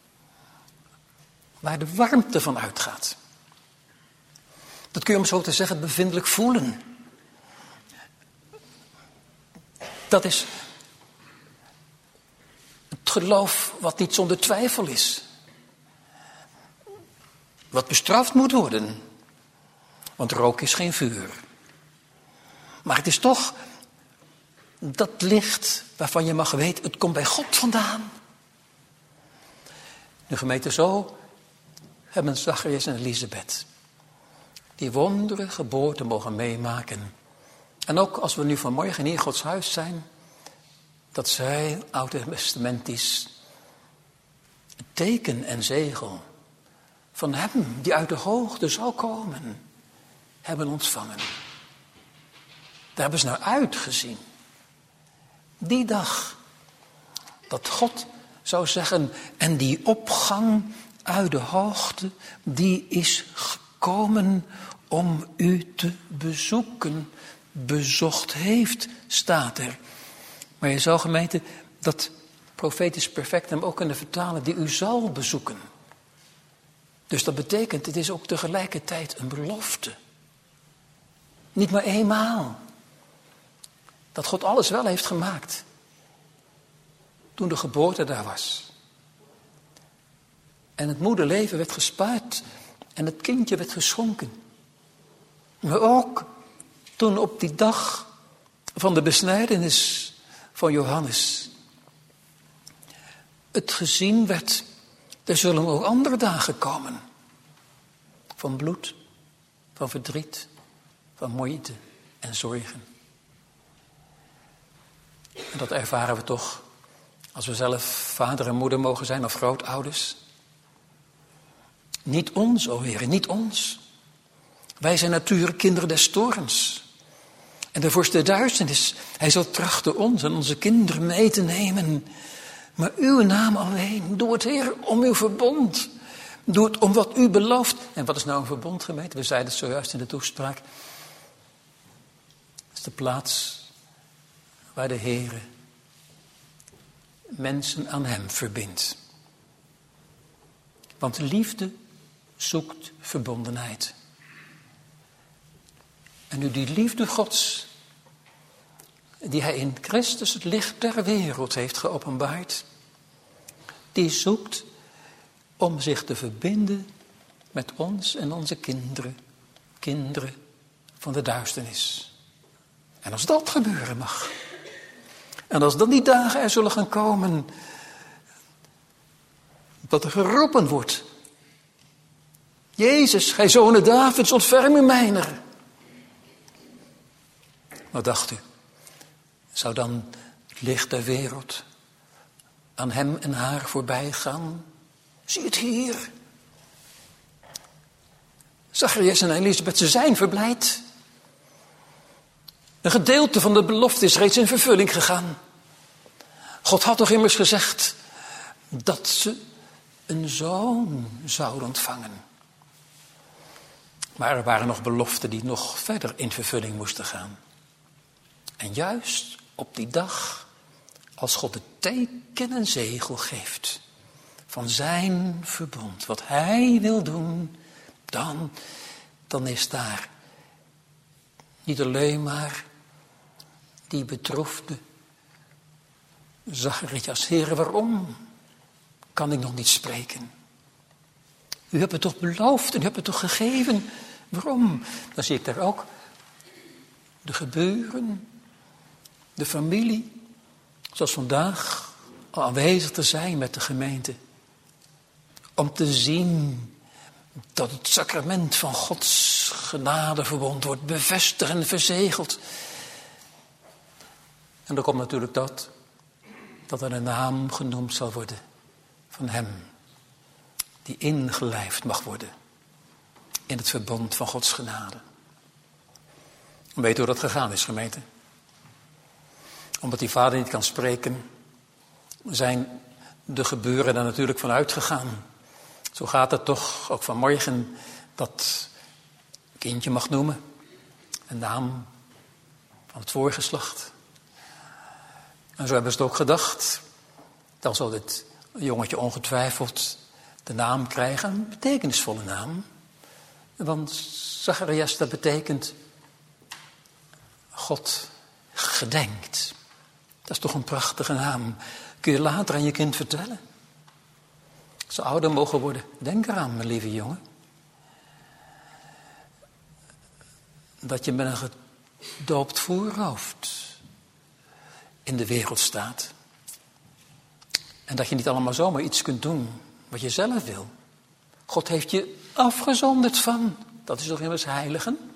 A: waar de warmte van uitgaat. Dat kun je om zo te zeggen bevindelijk voelen. Dat is het geloof wat niet zonder twijfel is. Wat bestraft moet worden. Want rook is geen vuur. Maar het is toch dat licht waarvan je mag weten, het komt bij God vandaan. De gemeente zo hebben Zacharias en Elisabeth die wondere geboorte mogen meemaken. En ook als we nu vanmorgen in Gods huis zijn, dat zij, oud-testamentisch, het teken en zegel van hem die uit de hoogte zou komen, hebben ontvangen. Daar hebben ze naar uitgezien. Die dag dat God zou zeggen, en die opgang uit de hoogte, die is gekomen om u te bezoeken. Bezocht heeft, staat er. Maar je zou, gemeente, dat profetisch perfect hem ook kunnen vertalen, die u zal bezoeken. Dus dat betekent, het is ook tegelijkertijd een belofte. Niet maar eenmaal. Dat God alles wel heeft gemaakt. Toen de geboorte daar was. En het moederleven werd gespaard. En het kindje werd geschonken. Maar ook toen op die dag van de besnijdenis van Johannes het gezien werd, er zullen ook andere dagen komen. Van bloed, van verdriet, van moeite en zorgen. En dat ervaren we toch als we zelf vader en moeder mogen zijn of grootouders. Niet ons, o Heer, niet ons. Wij zijn natuurlijk kinderen des toorns. En de vorst der duisternis, hij zal trachten ons en onze kinderen mee te nemen. Maar uw naam alleen, doe het Heer om uw verbond. Doe het om wat u belooft. En wat is nou een verbond, gemeente? We zeiden het zojuist in de toespraak. de plaats waar de Heere mensen aan hem verbindt. Want de liefde zoekt verbondenheid. En nu die liefde Gods, die hij in Christus het licht der wereld heeft geopenbaard, die zoekt om zich te verbinden met ons en onze kinderen, kinderen van de duisternis. En als dat gebeuren mag, en als dan die dagen er zullen gaan komen, dat er geroepen wordt: Jezus, gij zone Davids, ontferm u mijner. Wat dacht u? Zou dan het licht der wereld aan hem en haar voorbij gaan? Zie het hier. Zacharias en Elisabeth, ze zijn verblijd. Een gedeelte van de belofte is reeds in vervulling gegaan. God had toch immers gezegd dat ze een zoon zouden ontvangen. Maar er waren nog beloften die nog verder in vervulling moesten gaan. En juist op die dag, als God het teken en zegel geeft van zijn verbond, wat hij wil doen, dan is daar niet alleen maar die bedroefde Zacharias: Heere, waarom kan ik nog niet spreken? U hebt het toch beloofd en u hebt het toch gegeven? Waarom? Dan zie ik daar ook de geburen, de familie, zoals vandaag al aanwezig te zijn met de gemeente. Om te zien dat het sacrament van Gods genadeverbond wordt bevestigd en verzegeld. En dan komt natuurlijk dat er een naam genoemd zal worden van hem, die ingelijfd mag worden in het verbond van Gods genade. Weet u hoe dat gegaan is, gemeente? Omdat die vader niet kan spreken, zijn de geburen daar natuurlijk van uitgegaan. Zo gaat het toch ook vanmorgen, dat kindje mag noemen, een naam van het voorgeslacht. En zo hebben ze het ook gedacht. Dan zal dit jongetje ongetwijfeld de naam krijgen, een betekenisvolle naam. Want Zacharias, dat betekent God gedenkt. Dat is toch een prachtige naam. Kun je later aan je kind vertellen. Als ze ouder mogen worden, denk eraan, mijn lieve jongen. Dat je met een gedoopt voorhoofd in de wereld staat. En dat je niet allemaal zomaar iets kunt doen wat je zelf wil. God heeft je afgezonderd van, dat is toch immers heiligen?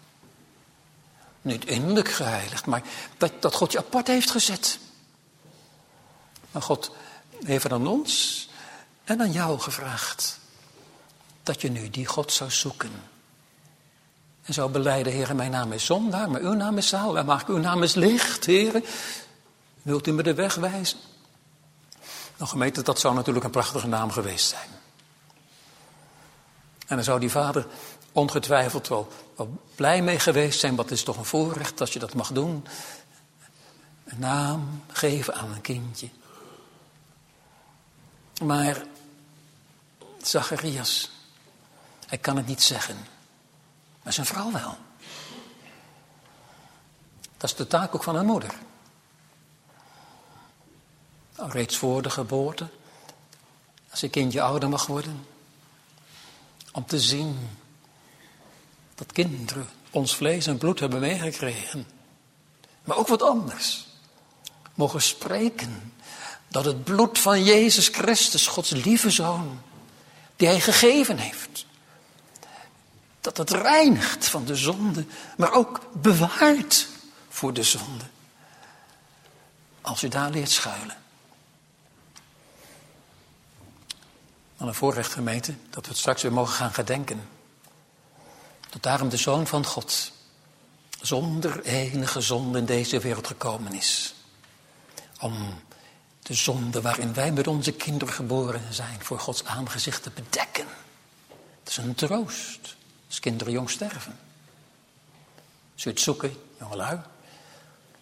A: Niet innerlijk geheiligd, maar dat God je apart heeft gezet. Maar God heeft aan ons en aan jou gevraagd dat je nu die God zou zoeken. En zou belijden: Heere, mijn naam is zondaar, maar uw naam is zaal. En maak uw naam is licht, Heere. Wilt u me de weg wijzen? Nou, gemeente, dat zou natuurlijk een prachtige naam geweest zijn. En dan zou die vader ongetwijfeld wel blij mee geweest zijn. Wat is toch een voorrecht als je dat mag doen. Een naam geven aan een kindje. Maar Zacharias, hij kan het niet zeggen. Maar zijn vrouw wel. Dat is de taak ook van een moeder. Nou, reeds voor de geboorte, als een kindje ouder mag worden, om te zien dat kinderen ons vlees en bloed hebben meegekregen. Maar ook wat anders. Mogen spreken dat het bloed van Jezus Christus, Gods lieve Zoon, die hij gegeven heeft, dat het reinigt van de zonde, maar ook bewaart voor de zonde. Als u daar leert schuilen. Van een voorrecht, gemeente, dat we het straks weer mogen gaan gedenken. Dat daarom de Zoon van God zonder enige zonde in deze wereld gekomen is. Om de zonde waarin wij met onze kinderen geboren zijn voor Gods aangezicht te bedekken. Het is een troost als kinderen jong sterven. Als u het zoeken, jongelui,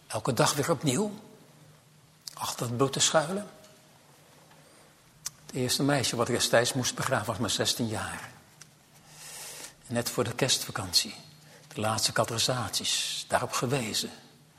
A: Elke dag weer opnieuw. Achter het bloed te schuilen. Het eerste meisje wat ik destijds moest begraven was maar 16 jaar. En net voor de kerstvakantie. De laatste catechisaties. Daarop gewezen.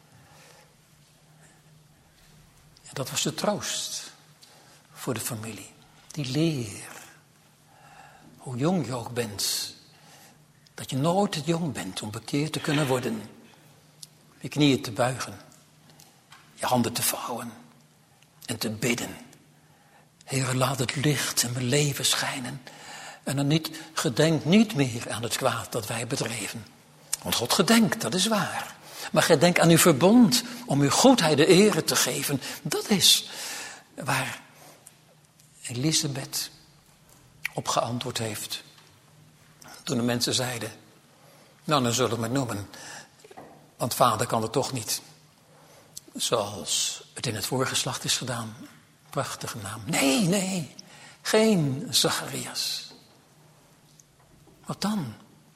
A: En dat was de troost. Voor de familie. Die leer. Hoe jong je ook bent. Dat je nooit te jong bent om bekeerd te kunnen worden. Je knieën te buigen. Je handen te vouwen. En te bidden. Heer, laat het licht in mijn leven schijnen. En dan gedenk niet meer aan het kwaad dat wij bedreven. Want God gedenkt, dat is waar. Maar gedenk aan uw verbond om uw goedheid de ere te geven. Dat is waar Elisabeth op geantwoord heeft. Toen de mensen zeiden, nou dan zullen we het noemen. Want vader kan het toch niet. Zoals het in het voorgeslacht is gedaan. Prachtige naam. Nee, geen Zacharias. Wat dan?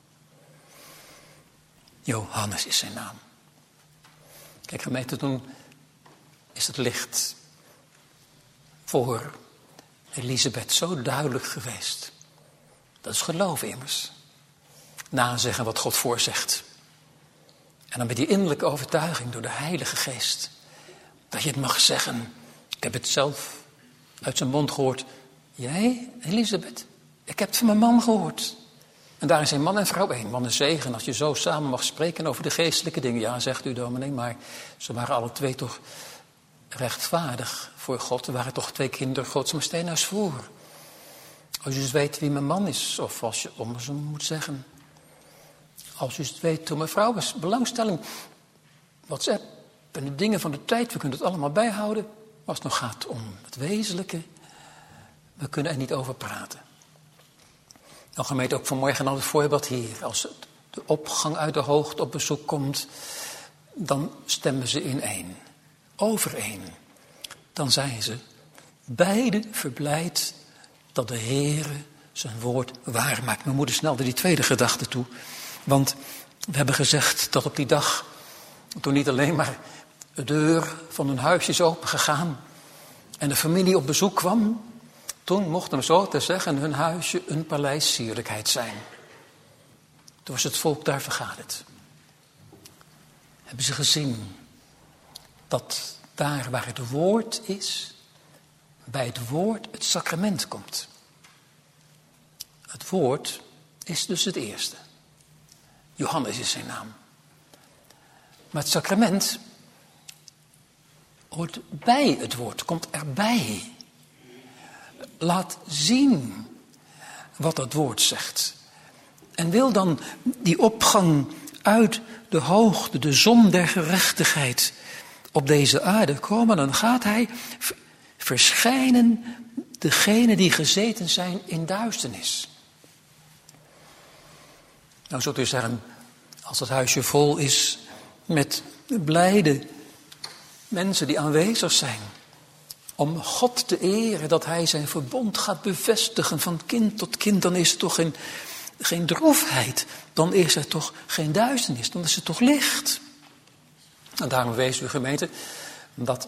A: Johannes is zijn naam. Kijk gemeente, toen is het licht voor Elisabeth zo duidelijk geweest. Dat is geloof immers. Nazeggen wat God voorzegt. En dan met die innerlijke overtuiging door de Heilige Geest. Dat je het mag zeggen. Ik heb het zelf uit zijn mond gehoord. Jij, Elisabeth? Ik heb het van mijn man gehoord. En daarin zijn man en vrouw één. Man en zegen, als je zo samen mag spreken over de geestelijke dingen. Ja, zegt u dominee, maar ze waren alle twee toch rechtvaardig voor God. Er waren toch 2 kinderen Gods maar steenhuis voor. Als je eens weet wie mijn man is, of als je om ze moet zeggen. Als je eens weet hoe mijn vrouw is, belangstelling. WhatsApp en de dingen van de tijd, we kunnen het allemaal bijhouden. Als het nog gaat om het wezenlijke, we kunnen er niet over praten. Nou, gemeente, ook vanmorgen al het voorbeeld hier. Als de opgang uit de hoogte op bezoek komt, dan stemmen ze in één. Overeen. Dan zijn ze beide verblijd dat de Heere zijn woord waar maakt. We moeten snel naar die tweede gedachte toe. Want we hebben gezegd dat op die dag, toen niet alleen maar de deur van hun huisje is opengegaan en de familie op bezoek kwam, toen mocht hem zo te zeggen hun huisje een paleiszierlijkheid zijn. Toen was het volk daar vergaderd. Hebben ze gezien dat daar waar het woord is, bij het woord het sacrament komt. Het woord is dus het eerste. Johannes is zijn naam. Maar het sacrament hoort bij het woord, komt erbij. Laat zien wat dat woord zegt. En wil dan die opgang uit de hoogte, de zon der gerechtigheid op deze aarde komen, dan gaat hij verschijnen degenen die gezeten zijn in duisternis. Nou zult u zeggen, als het huisje vol is met blijde mensen die aanwezig zijn, om God te eren dat hij zijn verbond gaat bevestigen van kind tot kind, dan is het toch geen droefheid, dan is er toch geen duisternis, dan is het toch licht. En daarom wees u gemeente dat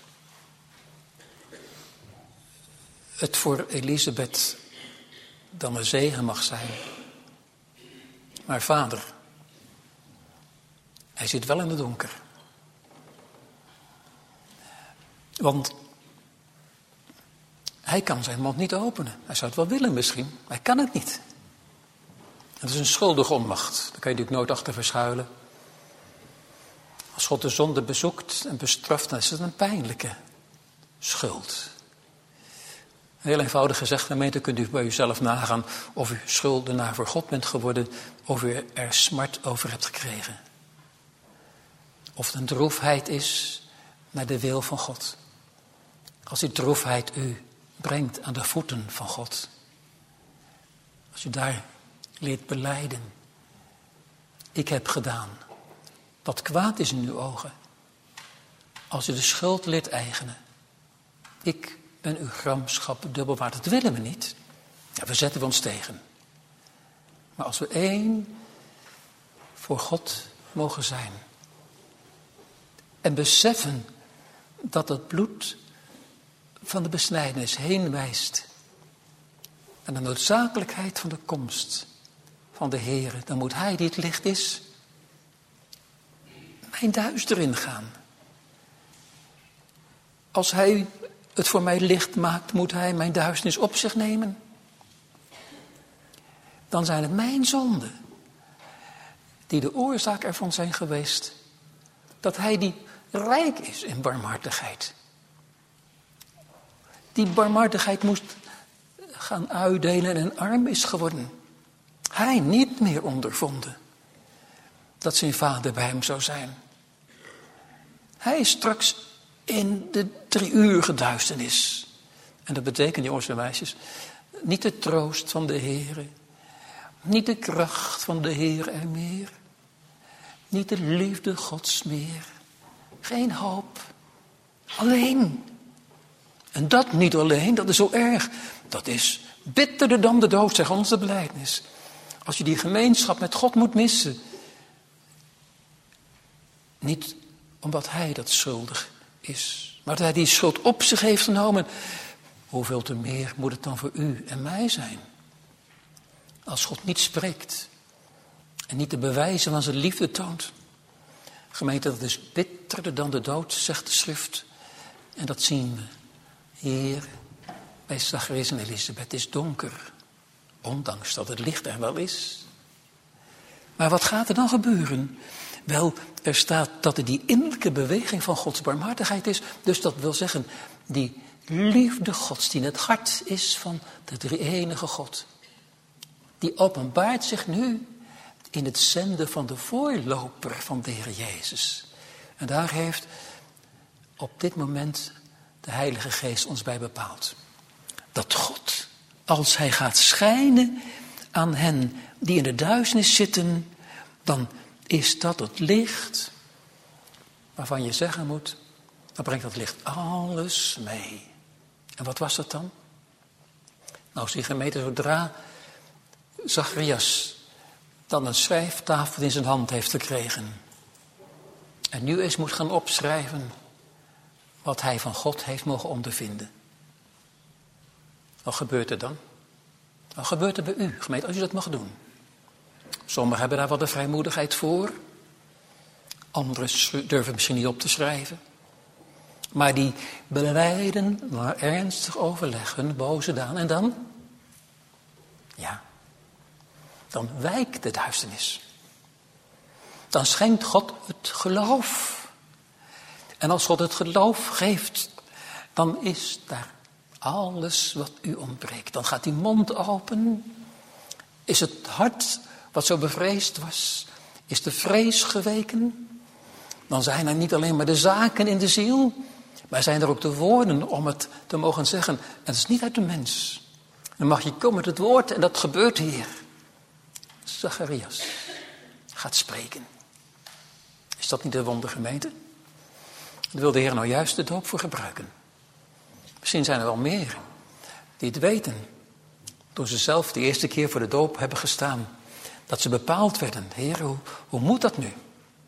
A: het voor Elisabeth dan een zegen mag zijn. Maar vader, hij zit wel in het donker. Want hij kan zijn mond niet openen. Hij zou het wel willen misschien, maar hij kan het niet. Het is een schuldige onmacht. Daar kan je natuurlijk nooit achter verschuilen. Als God de zonde bezoekt en bestraft, dan is het een pijnlijke schuld. Heel eenvoudig gezegd, gemeente, kunt u bij uzelf nagaan of u schuldenaar voor God bent geworden, of u er smart over hebt gekregen. Of het een droefheid is naar de wil van God. Als die droefheid u brengt aan de voeten van God. Als u daar leert belijden. Ik heb gedaan wat kwaad is in uw ogen. Als u de schuld leert eigenen. Ik ben uw gramschap dubbel waard. Dat willen we niet. Ja, we zetten ons tegen. Maar als we één voor God mogen zijn. En beseffen dat het bloed van de besnijdenis heen wijst en de noodzakelijkheid van de komst van de Heere, dan moet Hij die het licht is, mijn duister ingaan. Als Hij het voor mij licht maakt, moet Hij mijn duisternis op zich nemen. Dan zijn het mijn zonden die de oorzaak ervan zijn geweest dat Hij die rijk is in barmhartigheid. Die barmhartigheid moest gaan uitdelen en arm is geworden. Hij niet meer ondervonden dat zijn vader bij hem zou zijn. Hij is straks in de 3-uurige duisternis. En dat betekent, jongens en meisjes, niet de troost van de Heere, niet de kracht van de Heer er meer, niet de liefde Gods meer, geen hoop, alleen. En dat niet alleen, dat is zo erg, dat is bitterder dan de dood, zegt onze belijdenis. Als je die gemeenschap met God moet missen, niet omdat Hij dat schuldig is, maar dat Hij die schuld op zich heeft genomen, hoeveel te meer moet het dan voor u en mij zijn? Als God niet spreekt en niet de bewijzen van zijn liefde toont. Gemeente, dat is bitterder dan de dood, zegt de schrift. En dat zien we hier bij Zacharias en Elisabeth. Het is donker, ondanks dat het licht er wel is. Maar wat gaat er dan gebeuren? Wel, er staat dat er die innerlijke beweging van Gods barmhartigheid is. Dus dat wil zeggen, die liefde Gods die in het hart is van de drie-enige God. Die openbaart zich nu in het zenden van de voorloper van de Heer Jezus. En daar heeft op dit moment de Heilige Geest ons bij bepaald. Dat God, als Hij gaat schijnen aan hen die in de duisternis zitten, dan is dat het licht waarvan je zeggen moet, dan brengt dat licht alles mee. En wat was dat dan? Nou, zie gemeente, zodra Zacharias dan een schrijftafel in zijn hand heeft gekregen en nu eens moet gaan opschrijven wat hij van God heeft mogen ondervinden. Wat gebeurt er dan? Wat gebeurt er bij u, gemeente, als u dat mag doen? Sommigen hebben daar wat de vrijmoedigheid voor. Anderen durven misschien niet op te schrijven. Maar die belijden maar ernstig overleg hun boze daan. En dan? Ja. Dan wijkt de duisternis. Dan schenkt God het geloof. En als God het geloof geeft, dan is daar alles wat u ontbreekt. Dan gaat die mond open. Is het hart wat zo bevreesd was, is de vrees geweken. Dan zijn er niet alleen maar de zaken in de ziel, maar zijn er ook de woorden om het te mogen zeggen. En het is niet uit de mens. Dan mag je komen met het woord en dat gebeurt hier. Zacharias gaat spreken. Is dat niet de wondergemeente? Daar wil de Heer nou juist de doop voor gebruiken. Misschien zijn er wel meer die het weten. Toen ze zelf de eerste keer voor de doop hebben gestaan. Dat ze bepaald werden. Heer, hoe moet dat nu?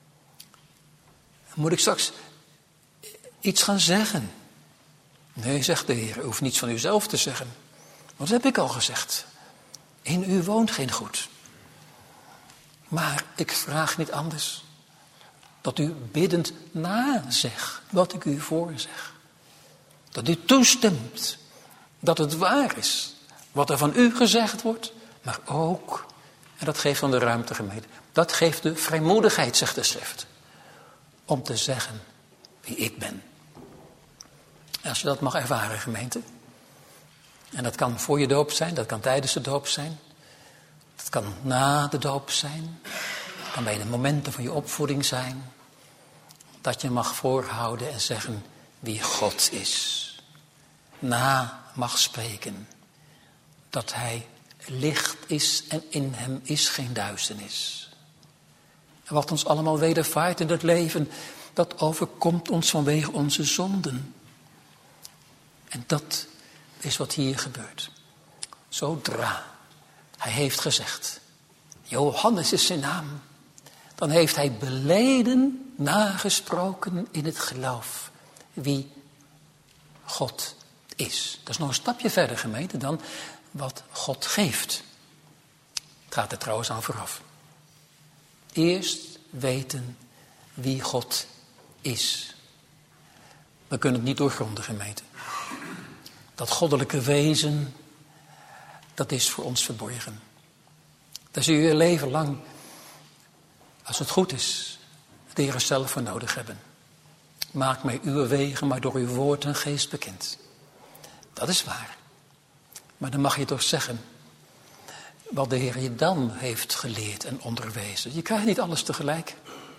A: Moet ik straks iets gaan zeggen? Nee, zegt de Heer, u hoeft niets van uzelf te zeggen. Want dat heb ik al gezegd. In u woont geen goed. Maar ik vraag niet anders. Dat u biddend nazegt wat ik u voorzeg. Dat u toestemt dat het waar is. Wat er van u gezegd wordt. Maar ook, en dat geeft dan de ruimte gemeente. Dat geeft de vrijmoedigheid, zegt de schrift. Om te zeggen wie ik ben. En als je dat mag ervaren, gemeente. En dat kan voor je doop zijn, dat kan tijdens de doop zijn. Dat kan na de doop zijn. Dat kan bij de momenten van je opvoeding zijn. Dat je mag voorhouden en zeggen wie God is. Na mag spreken. Dat Hij licht is en in Hem is geen duisternis. En wat ons allemaal wedervaart in het leven, dat overkomt ons vanwege onze zonden. En dat is wat hier gebeurt. Zodra Hij heeft gezegd, Johannes is zijn naam, dan heeft hij beleden, nagesproken in het geloof wie God is. Dat is nog een stapje verder, gemeente, dan wat God geeft. Het gaat er trouwens aan vooraf. Eerst weten wie God is. We kunnen het niet doorgronden, gemeente. Dat goddelijke wezen, dat is voor ons verborgen. Daar zul je je leven lang, als het goed is, de Heer zelf voor nodig hebben. Maak mij uw wegen, maar door uw woord en geest bekend. Dat is waar. Maar dan mag je toch zeggen wat de Heer je dan heeft geleerd en onderwezen. Je krijgt niet alles tegelijk.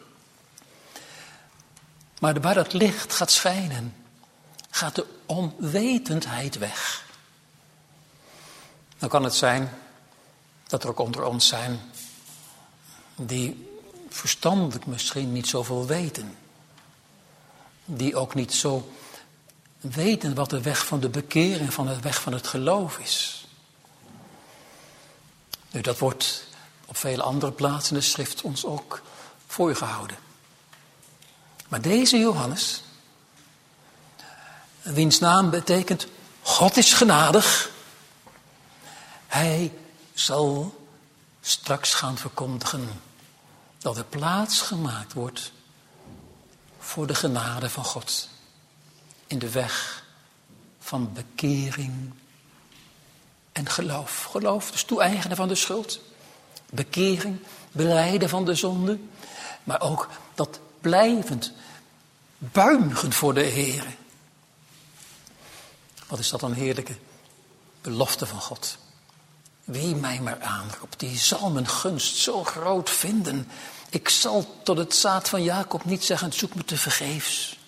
A: Maar waar dat licht gaat schijnen, gaat de onwetendheid weg. Dan kan het zijn dat er ook onder ons zijn die verstandelijk misschien niet zoveel weten. Die ook niet zo weten wat de weg van de bekering, van de weg van het geloof is. Nu, dat wordt op vele andere plaatsen in de schrift ons ook voorgehouden. Maar deze Johannes, wiens naam betekent God is genadig, hij zal straks gaan verkondigen dat er plaats gemaakt wordt voor de genade van God. In de weg van bekering en geloof. Geloof, dus toe-eigenen van de schuld. Bekering, belijden van de zonde. Maar ook dat blijvend buigen voor de Heer. Wat is dat een heerlijke belofte van God. Wie mij maar aanroept, die zal mijn gunst zo groot vinden. Ik zal tot het zaad van Jacob niet zeggen, zoek me te vergeefs.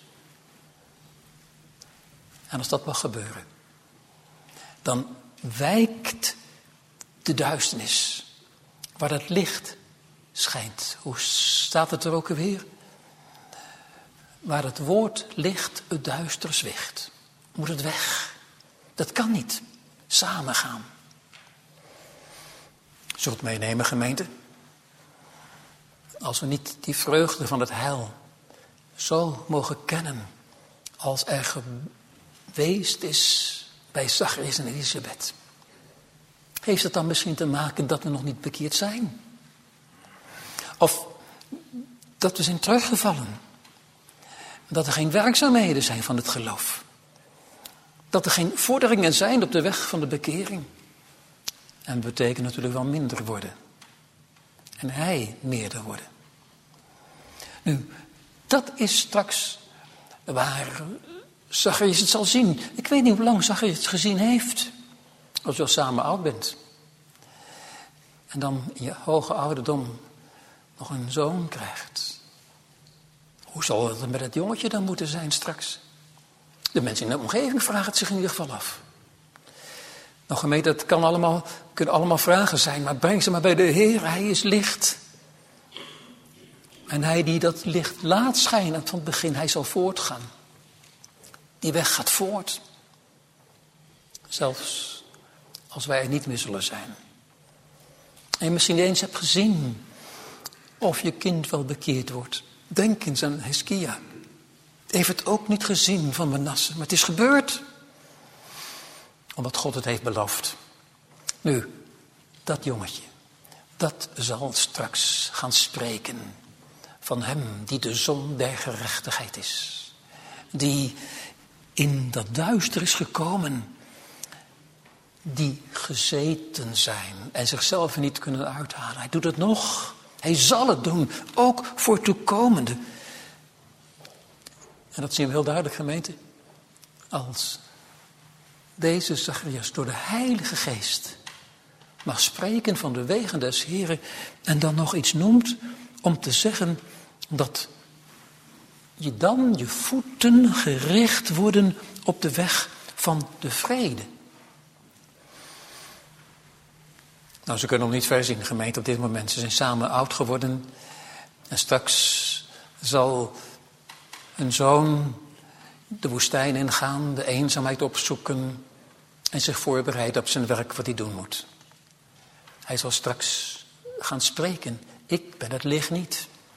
A: En als dat mag gebeuren, dan wijkt de duisternis waar het licht schijnt. Hoe staat het er ook weer? Waar het woord licht, het duister zwicht. Moet het weg. Dat kan niet samengaan. Zult het meenemen, gemeente? Als we niet die vreugde van het heil zo mogen kennen als er geweest is bij Zacharias en Elisabeth. Heeft het dan misschien te maken dat we nog niet bekeerd zijn? Of dat we zijn teruggevallen? Dat er geen werkzaamheden zijn van het geloof? Dat er geen vorderingen zijn op de weg van de bekering? En dat betekent natuurlijk wel minder worden. En hij meerder worden. Nu, dat is straks waar Zacharias het zal zien. Ik weet niet hoe lang Zacharias het gezien heeft. Als je al samen oud bent. En dan in je hoge ouderdom nog een zoon krijgt. Hoe zal het met het jongetje dan moeten zijn straks? De mensen in de omgeving vragen het zich in ieder geval af. Nou gemeente, dat kunnen allemaal vragen zijn. Maar breng ze maar bij de Heer. Hij is licht. En hij die dat licht laat schijnen van het begin, hij zal voortgaan. Die weg gaat voort. Zelfs als wij er niet meer zullen zijn. En je misschien eens hebt gezien of je kind wel bekeerd wordt. Denk eens aan Heskia. Heeft het ook niet gezien van Manasse, maar het is gebeurd. Omdat God het heeft beloofd. Nu, dat jongetje, dat zal straks gaan spreken van hem die de zon der gerechtigheid is. Die in dat duister is gekomen. Die gezeten zijn en zichzelf niet kunnen uithalen. Hij doet het nog. Hij zal het doen, ook voor toekomende. En dat zien we heel duidelijk, gemeente. Als deze Zacharias door de Heilige Geest mag spreken van de wegen des Heren en dan nog iets noemt om te zeggen dat je dan je voeten gericht worden op de weg van de vrede. Nou, ze kunnen nog niet ver zien, gemeente, op dit moment. Ze zijn samen oud geworden. En straks zal een zoon de woestijn ingaan, de eenzaamheid opzoeken en zich voorbereiden op zijn werk wat hij doen moet. Hij zal straks gaan spreken. Ik ben het licht niet.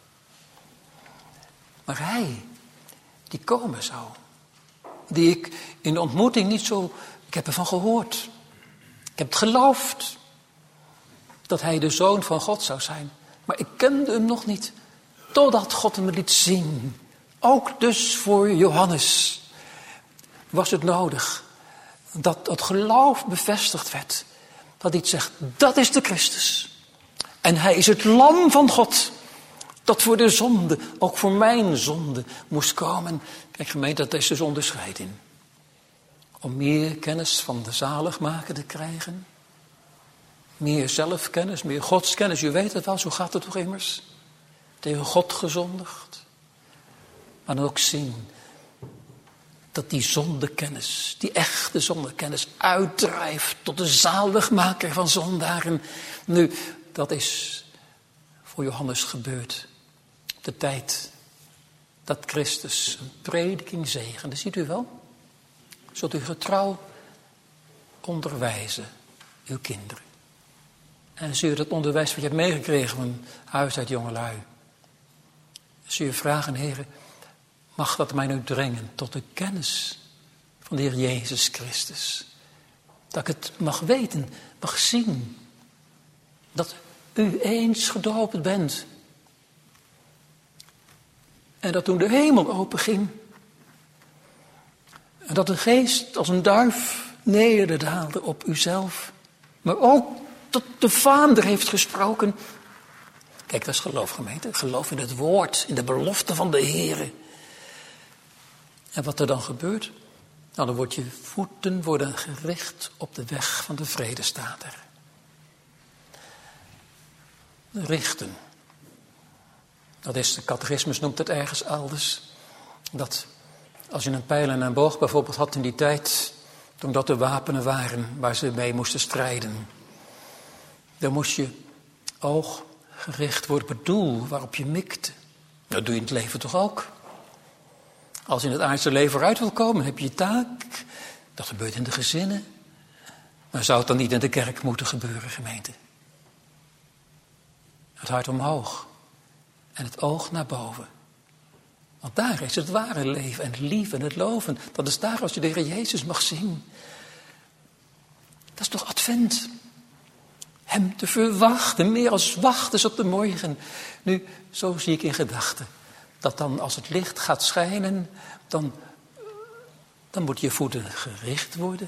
A: Maar hij, die komen zou. Die ik in de ontmoeting niet zo... Ik heb ervan gehoord. Ik heb het geloofd. Dat hij de Zoon van God zou zijn. Maar ik kende hem nog niet. Totdat God hem liet zien. Ook dus voor Johannes was het nodig dat het geloof bevestigd werd. Dat hij zegt, dat is de Christus. En hij is het lam van God. Dat voor de zonde, ook voor mijn zonde, moest komen. Kijk gemeente, dat is dus onderscheid in. Om meer kennis van de zaligmaker te krijgen. Meer zelfkennis, meer godskennis. U weet het wel, zo gaat het toch immers. Tegen God gezondigd. Maar dan ook zien dat die zondekennis, die echte zondekennis, uitdrijft tot de zaligmaker van zondaren. Nu, dat is voor Johannes gebeurd. De tijd dat Christus een prediking zegende. Ziet u wel? Zult u getrouw onderwijzen, uw kinderen. En zul je dat onderwijs wat je hebt meegekregen van huis uit jongelui. Zul je vragen, heren, mag dat mij nu dringen tot de kennis van de Heer Jezus Christus. Dat ik het mag weten, mag zien. Dat u eens gedoopt bent. En dat toen de hemel openging. En dat de geest als een duif nederdaalde op uzelf. Maar ook dat de Vader heeft gesproken. Kijk, dat is geloof, gemeente. Geloof in het woord, in de belofte van de Heer. En wat er dan gebeurt? Nou, dan wordt je voeten worden gericht op de weg van de vrede, staat er. Richten. Dat is, de catechismus noemt het ergens elders. Dat als je een pijl en een boog bijvoorbeeld had in die tijd, toen dat de wapenen waren waar ze mee moesten strijden. Dan moest je oog gericht worden op het doel waarop je mikte. Dat doe je in het leven toch ook? Als je in het aardse leven vooruit wil komen, heb je je taak. Dat gebeurt in de gezinnen. Maar zou het dan niet in de kerk moeten gebeuren, gemeente? Het hart omhoog. En het oog naar boven. Want daar is het ware leven en het liefde en het loven. Dat is daar als je de Heer Jezus mag zien. Dat is toch advent? Hem te verwachten, meer als wachten op de morgen. Nu, zo zie ik in gedachten. Dat dan als het licht gaat schijnen, dan moet je voeten gericht worden.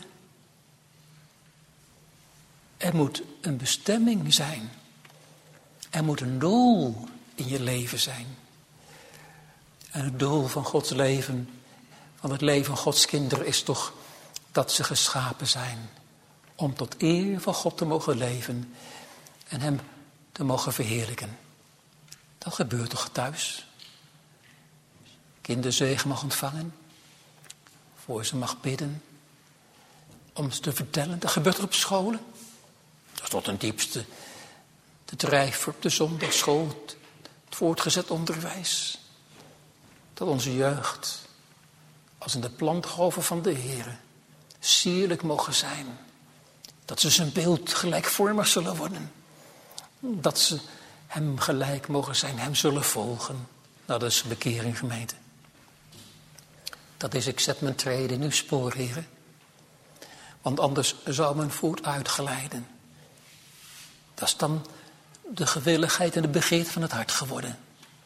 A: Er moet een bestemming zijn. Er moet een doel in je leven zijn. En het doel van Gods leven, van het leven van Gods kinderen, is toch dat ze geschapen zijn. Om tot eer van God te mogen leven en hem te mogen verheerlijken. Dat gebeurt toch thuis? Kinderzegen mag ontvangen. Voor ze mag bidden. Om ze te vertellen. Dat gebeurt er op scholen. Dat is tot ten diepste de drijver op de zondagschool. Het voortgezet onderwijs. Dat onze jeugd als in de plantgolven van de Heer sierlijk mogen zijn. Dat ze zijn beeld gelijkvormig zullen worden. Dat ze hem gelijk mogen zijn, hem zullen volgen. Nou, dat is bekering, gemeente. Dat is, ik zet mijn treden in uw spoor, heren. Want anders zou mijn voet uitglijden. Dat is dan de gewilligheid en de begeerte van het hart geworden.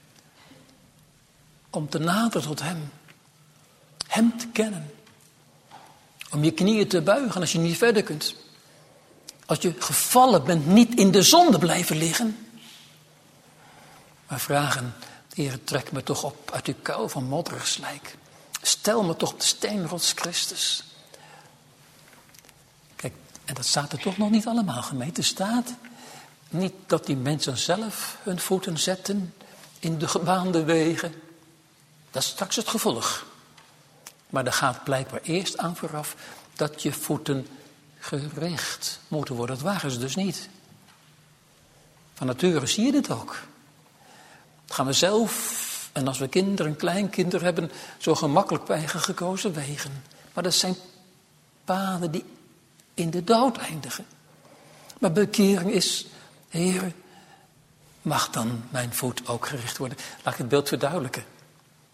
A: Om te naderen tot hem. Hem te kennen. Om je knieën te buigen als je niet verder kunt. Als je gevallen bent, niet in de zonde blijven liggen. Maar vragen, Heer, trek me toch op uit uw kou van modderig slijk. Stel me toch op de steenrots Christus. Kijk, en dat staat er toch nog niet allemaal, gemeente. Staat niet dat die mensen zelf hun voeten zetten in de gebaande wegen. Dat is straks het gevolg. Maar er gaat blijkbaar eerst aan vooraf dat je voeten gericht moeten worden. Dat waren ze dus niet. Van nature zie je dit ook. Dat gaan we zelf, en als we kinderen en kleinkinderen hebben, zo gemakkelijk bij gekozen wegen. Maar dat zijn paden die in de dood eindigen. Maar bekering is, Heer, mag dan mijn voet ook gericht worden. Laat ik het beeld verduidelijken.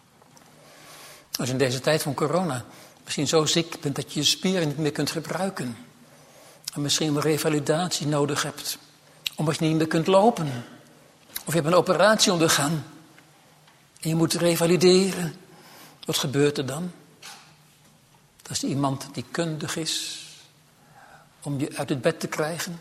A: Als je in deze tijd van corona misschien zo ziek bent dat je je spieren niet meer kunt gebruiken. En misschien een revalidatie nodig hebt. Omdat je niet meer kunt lopen. Of je hebt een operatie ondergaan. En je moet revalideren. Wat gebeurt er dan? Dat is iemand die kundig is. Om je uit het bed te krijgen.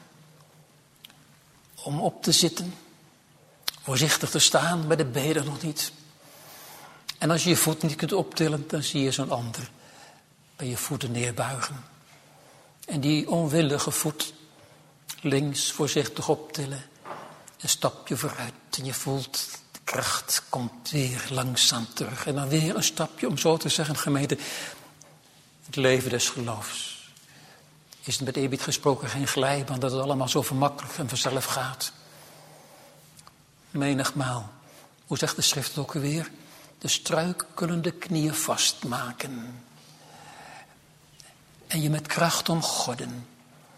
A: Om op te zitten. Voorzichtig te staan, bij de benen nog niet. En als je je voet niet kunt optillen, dan zie je zo'n ander bij je voeten neerbuigen. En die onwillige voet links voorzichtig optillen. Een stapje vooruit. En je voelt, de kracht komt weer langzaam terug. En dan weer een stapje, om zo te zeggen, gemeente. Het leven des geloofs. Is het met eerbied gesproken geen glijbaan, dat het allemaal zo gemakkelijk en vanzelf gaat. Menigmaal. Hoe zegt de schrift het ook weer? De struikelende knieën vastmaken. En je met kracht omgorden.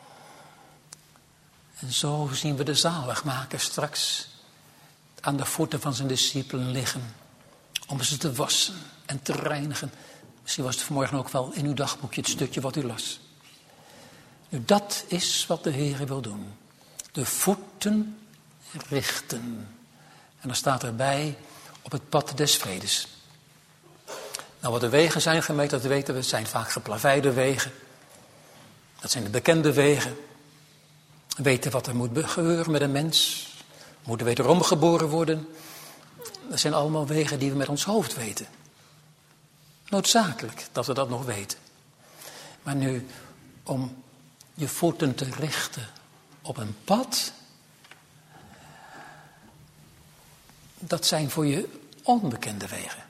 A: En zo zien we de zaligmaker straks aan de voeten van zijn discipelen liggen. Om ze te wassen en te reinigen. Misschien was het vanmorgen ook wel in uw dagboekje het stukje wat u las. Nu, dat is wat de Heer wil doen. De voeten richten. En dan staat erbij op het pad des vredes. Nou, wat de wegen zijn, gemeente, dat weten we, zijn vaak geplaveide wegen. Dat zijn de bekende wegen. We weten wat er moet gebeuren met een mens. Moet er wederom geboren worden. Dat zijn allemaal wegen die we met ons hoofd weten. Noodzakelijk dat we dat nog weten. Maar nu, om je voeten te richten op een pad. Dat zijn voor je onbekende wegen.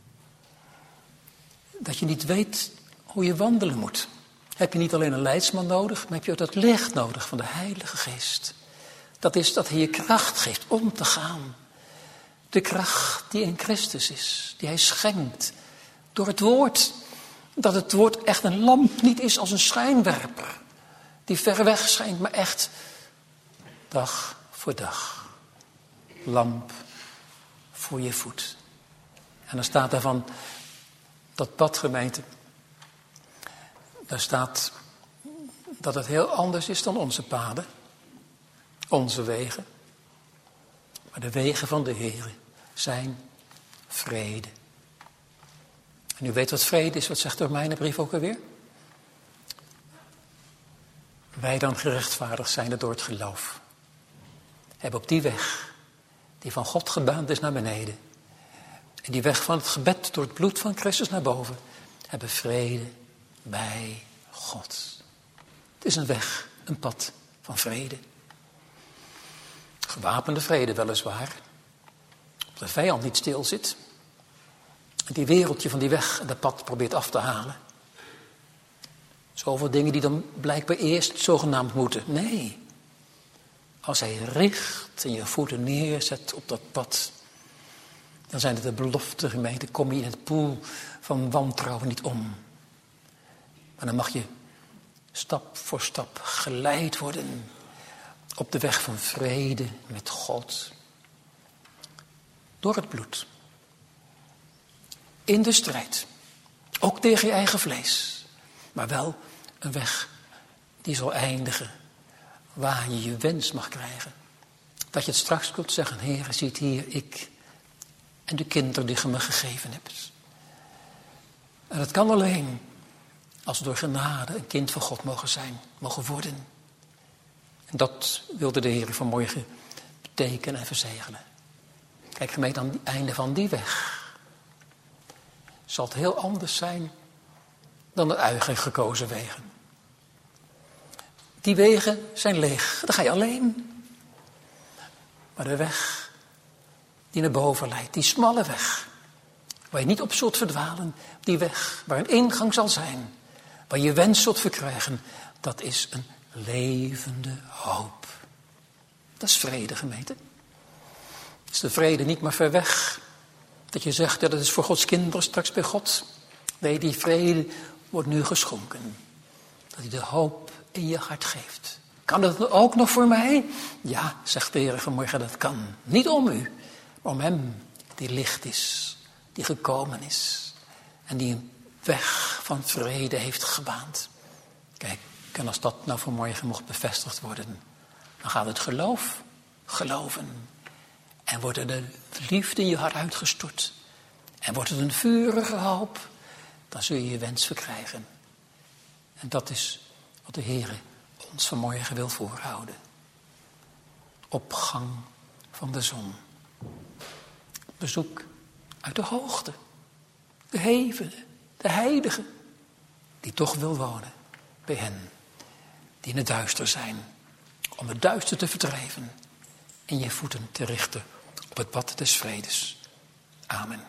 A: Dat je niet weet hoe je wandelen moet. Heb je niet alleen een leidsman nodig, maar heb je ook dat licht nodig van de Heilige Geest. Dat is dat hij je kracht geeft om te gaan. De kracht die in Christus is, die hij schenkt. Door het woord. Dat het woord echt een lamp niet is als een schijnwerper. Die ver weg schijnt, maar echt dag voor dag. Lamp voor je voet. En dan staat er van dat pad, gemeente. Daar staat dat het heel anders is dan onze paden. Onze wegen. Maar de wegen van de Heer zijn vrede. En u weet wat vrede is. Wat zegt de Romeinenbrief ook alweer? Wij dan gerechtvaardigd zijn door het geloof. Hebben op die weg, die van God gebaand is naar beneden. En die weg van het gebed door het bloed van Christus naar boven. Hebben vrede bij God. Het is een weg, een pad van vrede. Gewapende vrede weliswaar. Dat de vijand niet stil zit. En die wereldje van die weg en dat pad probeert af te halen. Zoveel dingen die dan blijkbaar eerst zogenaamd moeten. Nee. Als hij richt en je voeten neerzet op dat pad. Dan zijn het de belofte, gemeente. Kom je in het poel van wantrouwen niet om. Maar dan mag je stap voor stap geleid worden. Op de weg van vrede met God. Door het bloed. In de strijd. Ook tegen je eigen vlees. Maar wel een weg die zal eindigen. Waar je je wens mag krijgen. Dat je het straks kunt zeggen. Heer, ziet hier ik en de kinderen die je me gegeven hebt. En dat kan alleen als we door genade een kind van God mogen zijn. Mogen worden. En dat wilde de Heer vanmorgen betekenen en verzegelen. Kijk, gemeente, aan het einde van die weg zal het heel anders zijn dan de eigen gekozen wegen. Die wegen zijn leeg, dan ga je alleen. Maar de weg die naar boven leidt, die smalle weg, waar je niet op zult verdwalen, die weg waar een ingang zal zijn, waar je wens zult verkrijgen, dat is een levende hoop. Dat is vrede, gemeente. Is de vrede niet maar ver weg? Dat je zegt, dat is voor Gods kinderen straks bij God. Nee, die vrede wordt nu geschonken. Dat hij de hoop in je hart geeft. Kan dat ook nog voor mij? Ja, zegt de Heer vanmorgen, dat kan. Niet om u, maar om hem die licht is, die gekomen is. En die een weg van vrede heeft gebaand. Kijk, en als dat nou vanmorgen mocht bevestigd worden, dan gaat het geloof geloven. En wordt er de liefde in je hart uitgestort. En wordt het een vurige hoop. Dan zul je je wens verkrijgen. En dat is wat de Heere ons vanmorgen wil voorhouden. Opgang van de zon. Bezoek uit de hoogte. De hevige, de heilige. Die toch wil wonen bij hen die in het duister zijn. Om het duister te verdrijven. En je voeten te richten op het pad des vredes. Amen.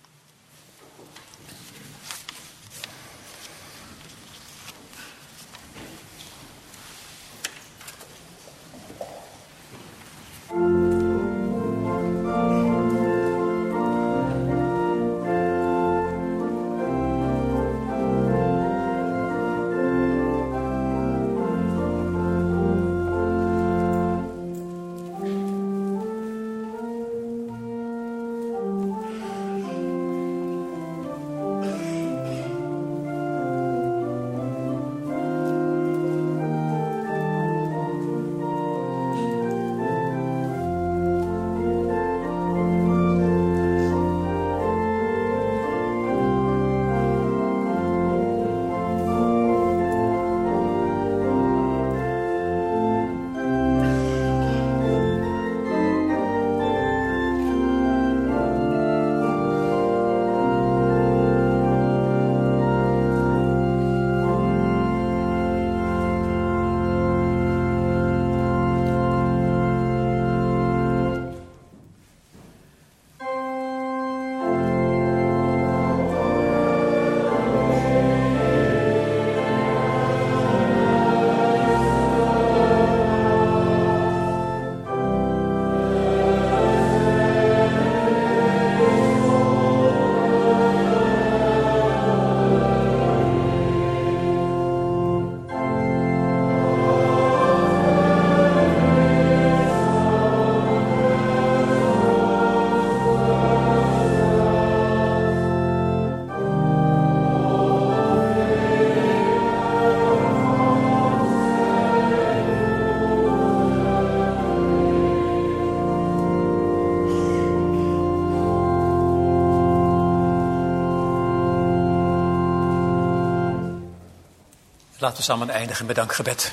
A: Laten we samen eindigen met dankgebed.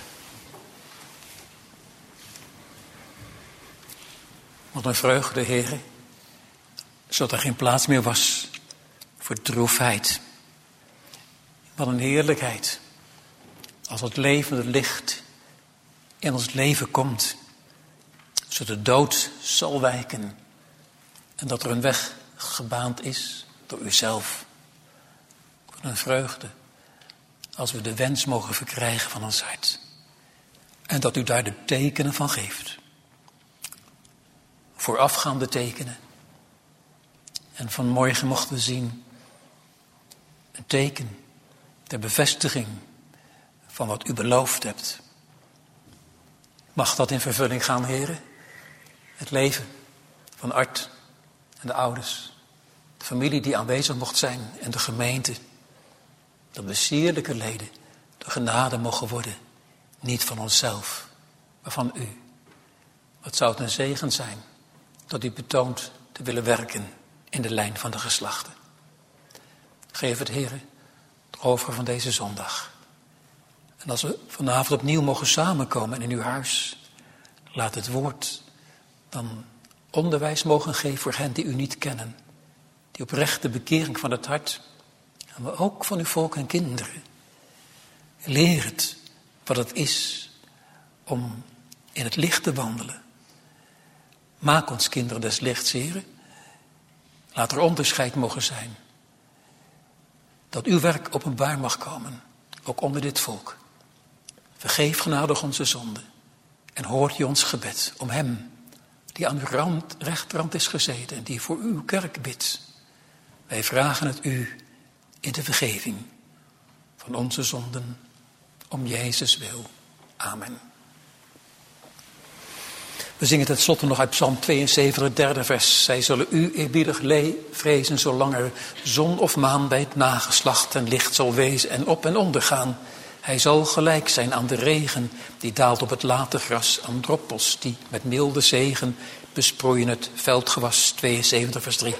A: Wat een vreugde, Heere, zodat er geen plaats meer was voor droefheid. Wat een heerlijkheid, als het levende licht in ons leven komt, zodat de dood zal wijken en dat er een weg gebaand is door uzelf. Wat een vreugde, als we de wens mogen verkrijgen van ons hart. En dat u daar de tekenen van geeft. Voorafgaande tekenen. En vanmorgen mochten we zien een teken ter bevestiging van wat u beloofd hebt. Mag dat in vervulling gaan, heren? Het leven van Art en de ouders. De familie die aanwezig mocht zijn en de gemeente. Dat we sierlijke leden door genade mogen worden. Niet van onszelf, maar van u. Wat zou het een zegen zijn dat u betoont te willen werken in de lijn van de geslachten. Geef het, Heere, het over van deze zondag. En als we vanavond opnieuw mogen samenkomen in uw huis, laat het woord dan onderwijs mogen geven voor hen die u niet kennen. Die oprechte bekering van het hart, maar ook van uw volk en kinderen. Leer het wat het is om in het licht te wandelen. Maak ons kinderen des lichts, Heere. Laat er onderscheid mogen zijn. Dat uw werk openbaar mag komen, ook onder dit volk. Vergeef genadig onze zonden en hoort je ons gebed om hem die aan uw rechterhand is gezeten en die voor uw kerk bidt. Wij vragen het u in de vergeving van onze zonden, om Jezus wil. Amen. We zingen tenslotte nog uit Psalm 72, het derde vers. Zij zullen u eerbiedig vrezen, zolang er zon of maan bij het nageslacht en licht zal wezen en op en onder gaan. Hij zal gelijk zijn aan de regen, die daalt op het late gras, aan droppels die met milde zegen besproeien het veldgewas. 72 vers 3.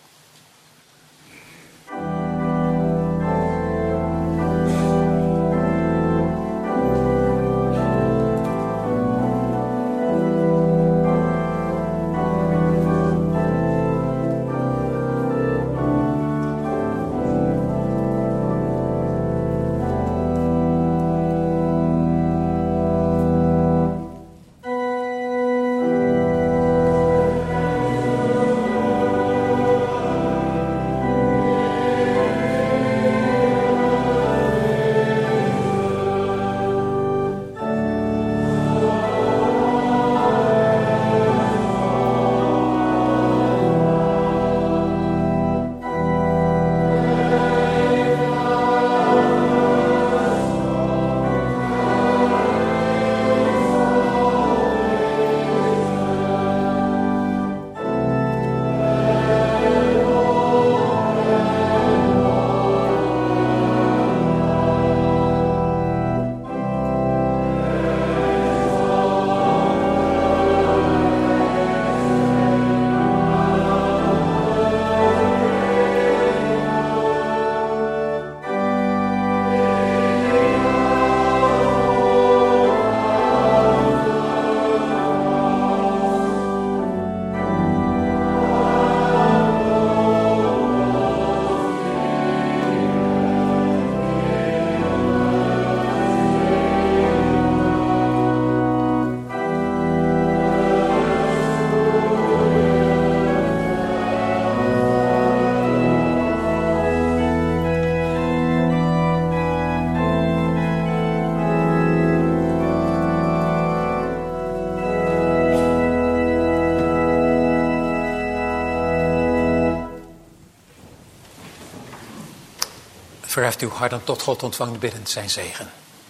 A: Verheft uw hart en tot God ontvangt biddend zijn zegen.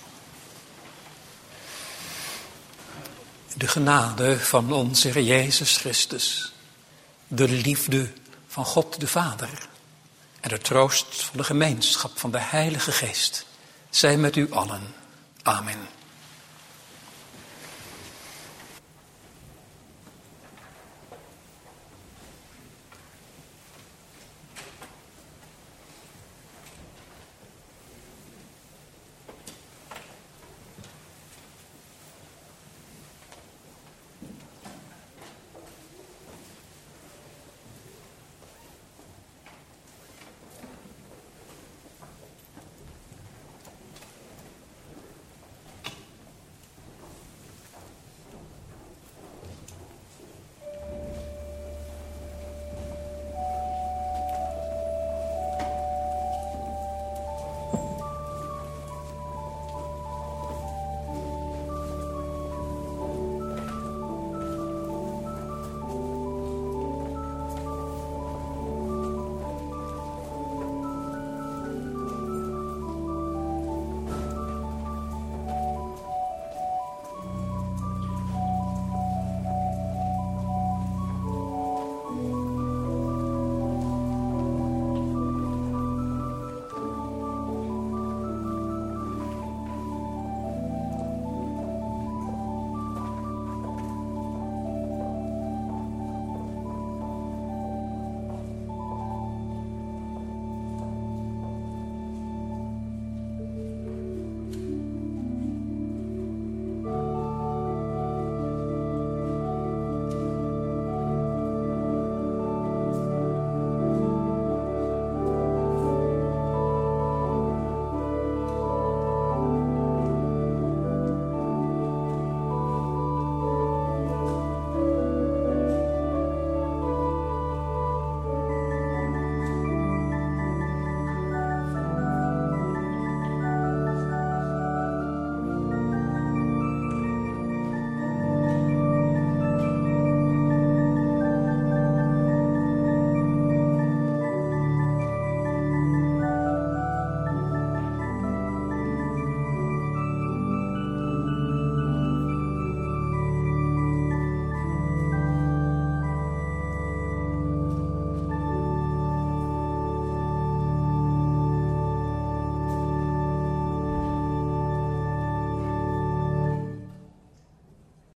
A: De genade van onze Heer Jezus Christus, de liefde van God de Vader en de troost van de gemeenschap van de Heilige Geest, zij met u allen. Amen.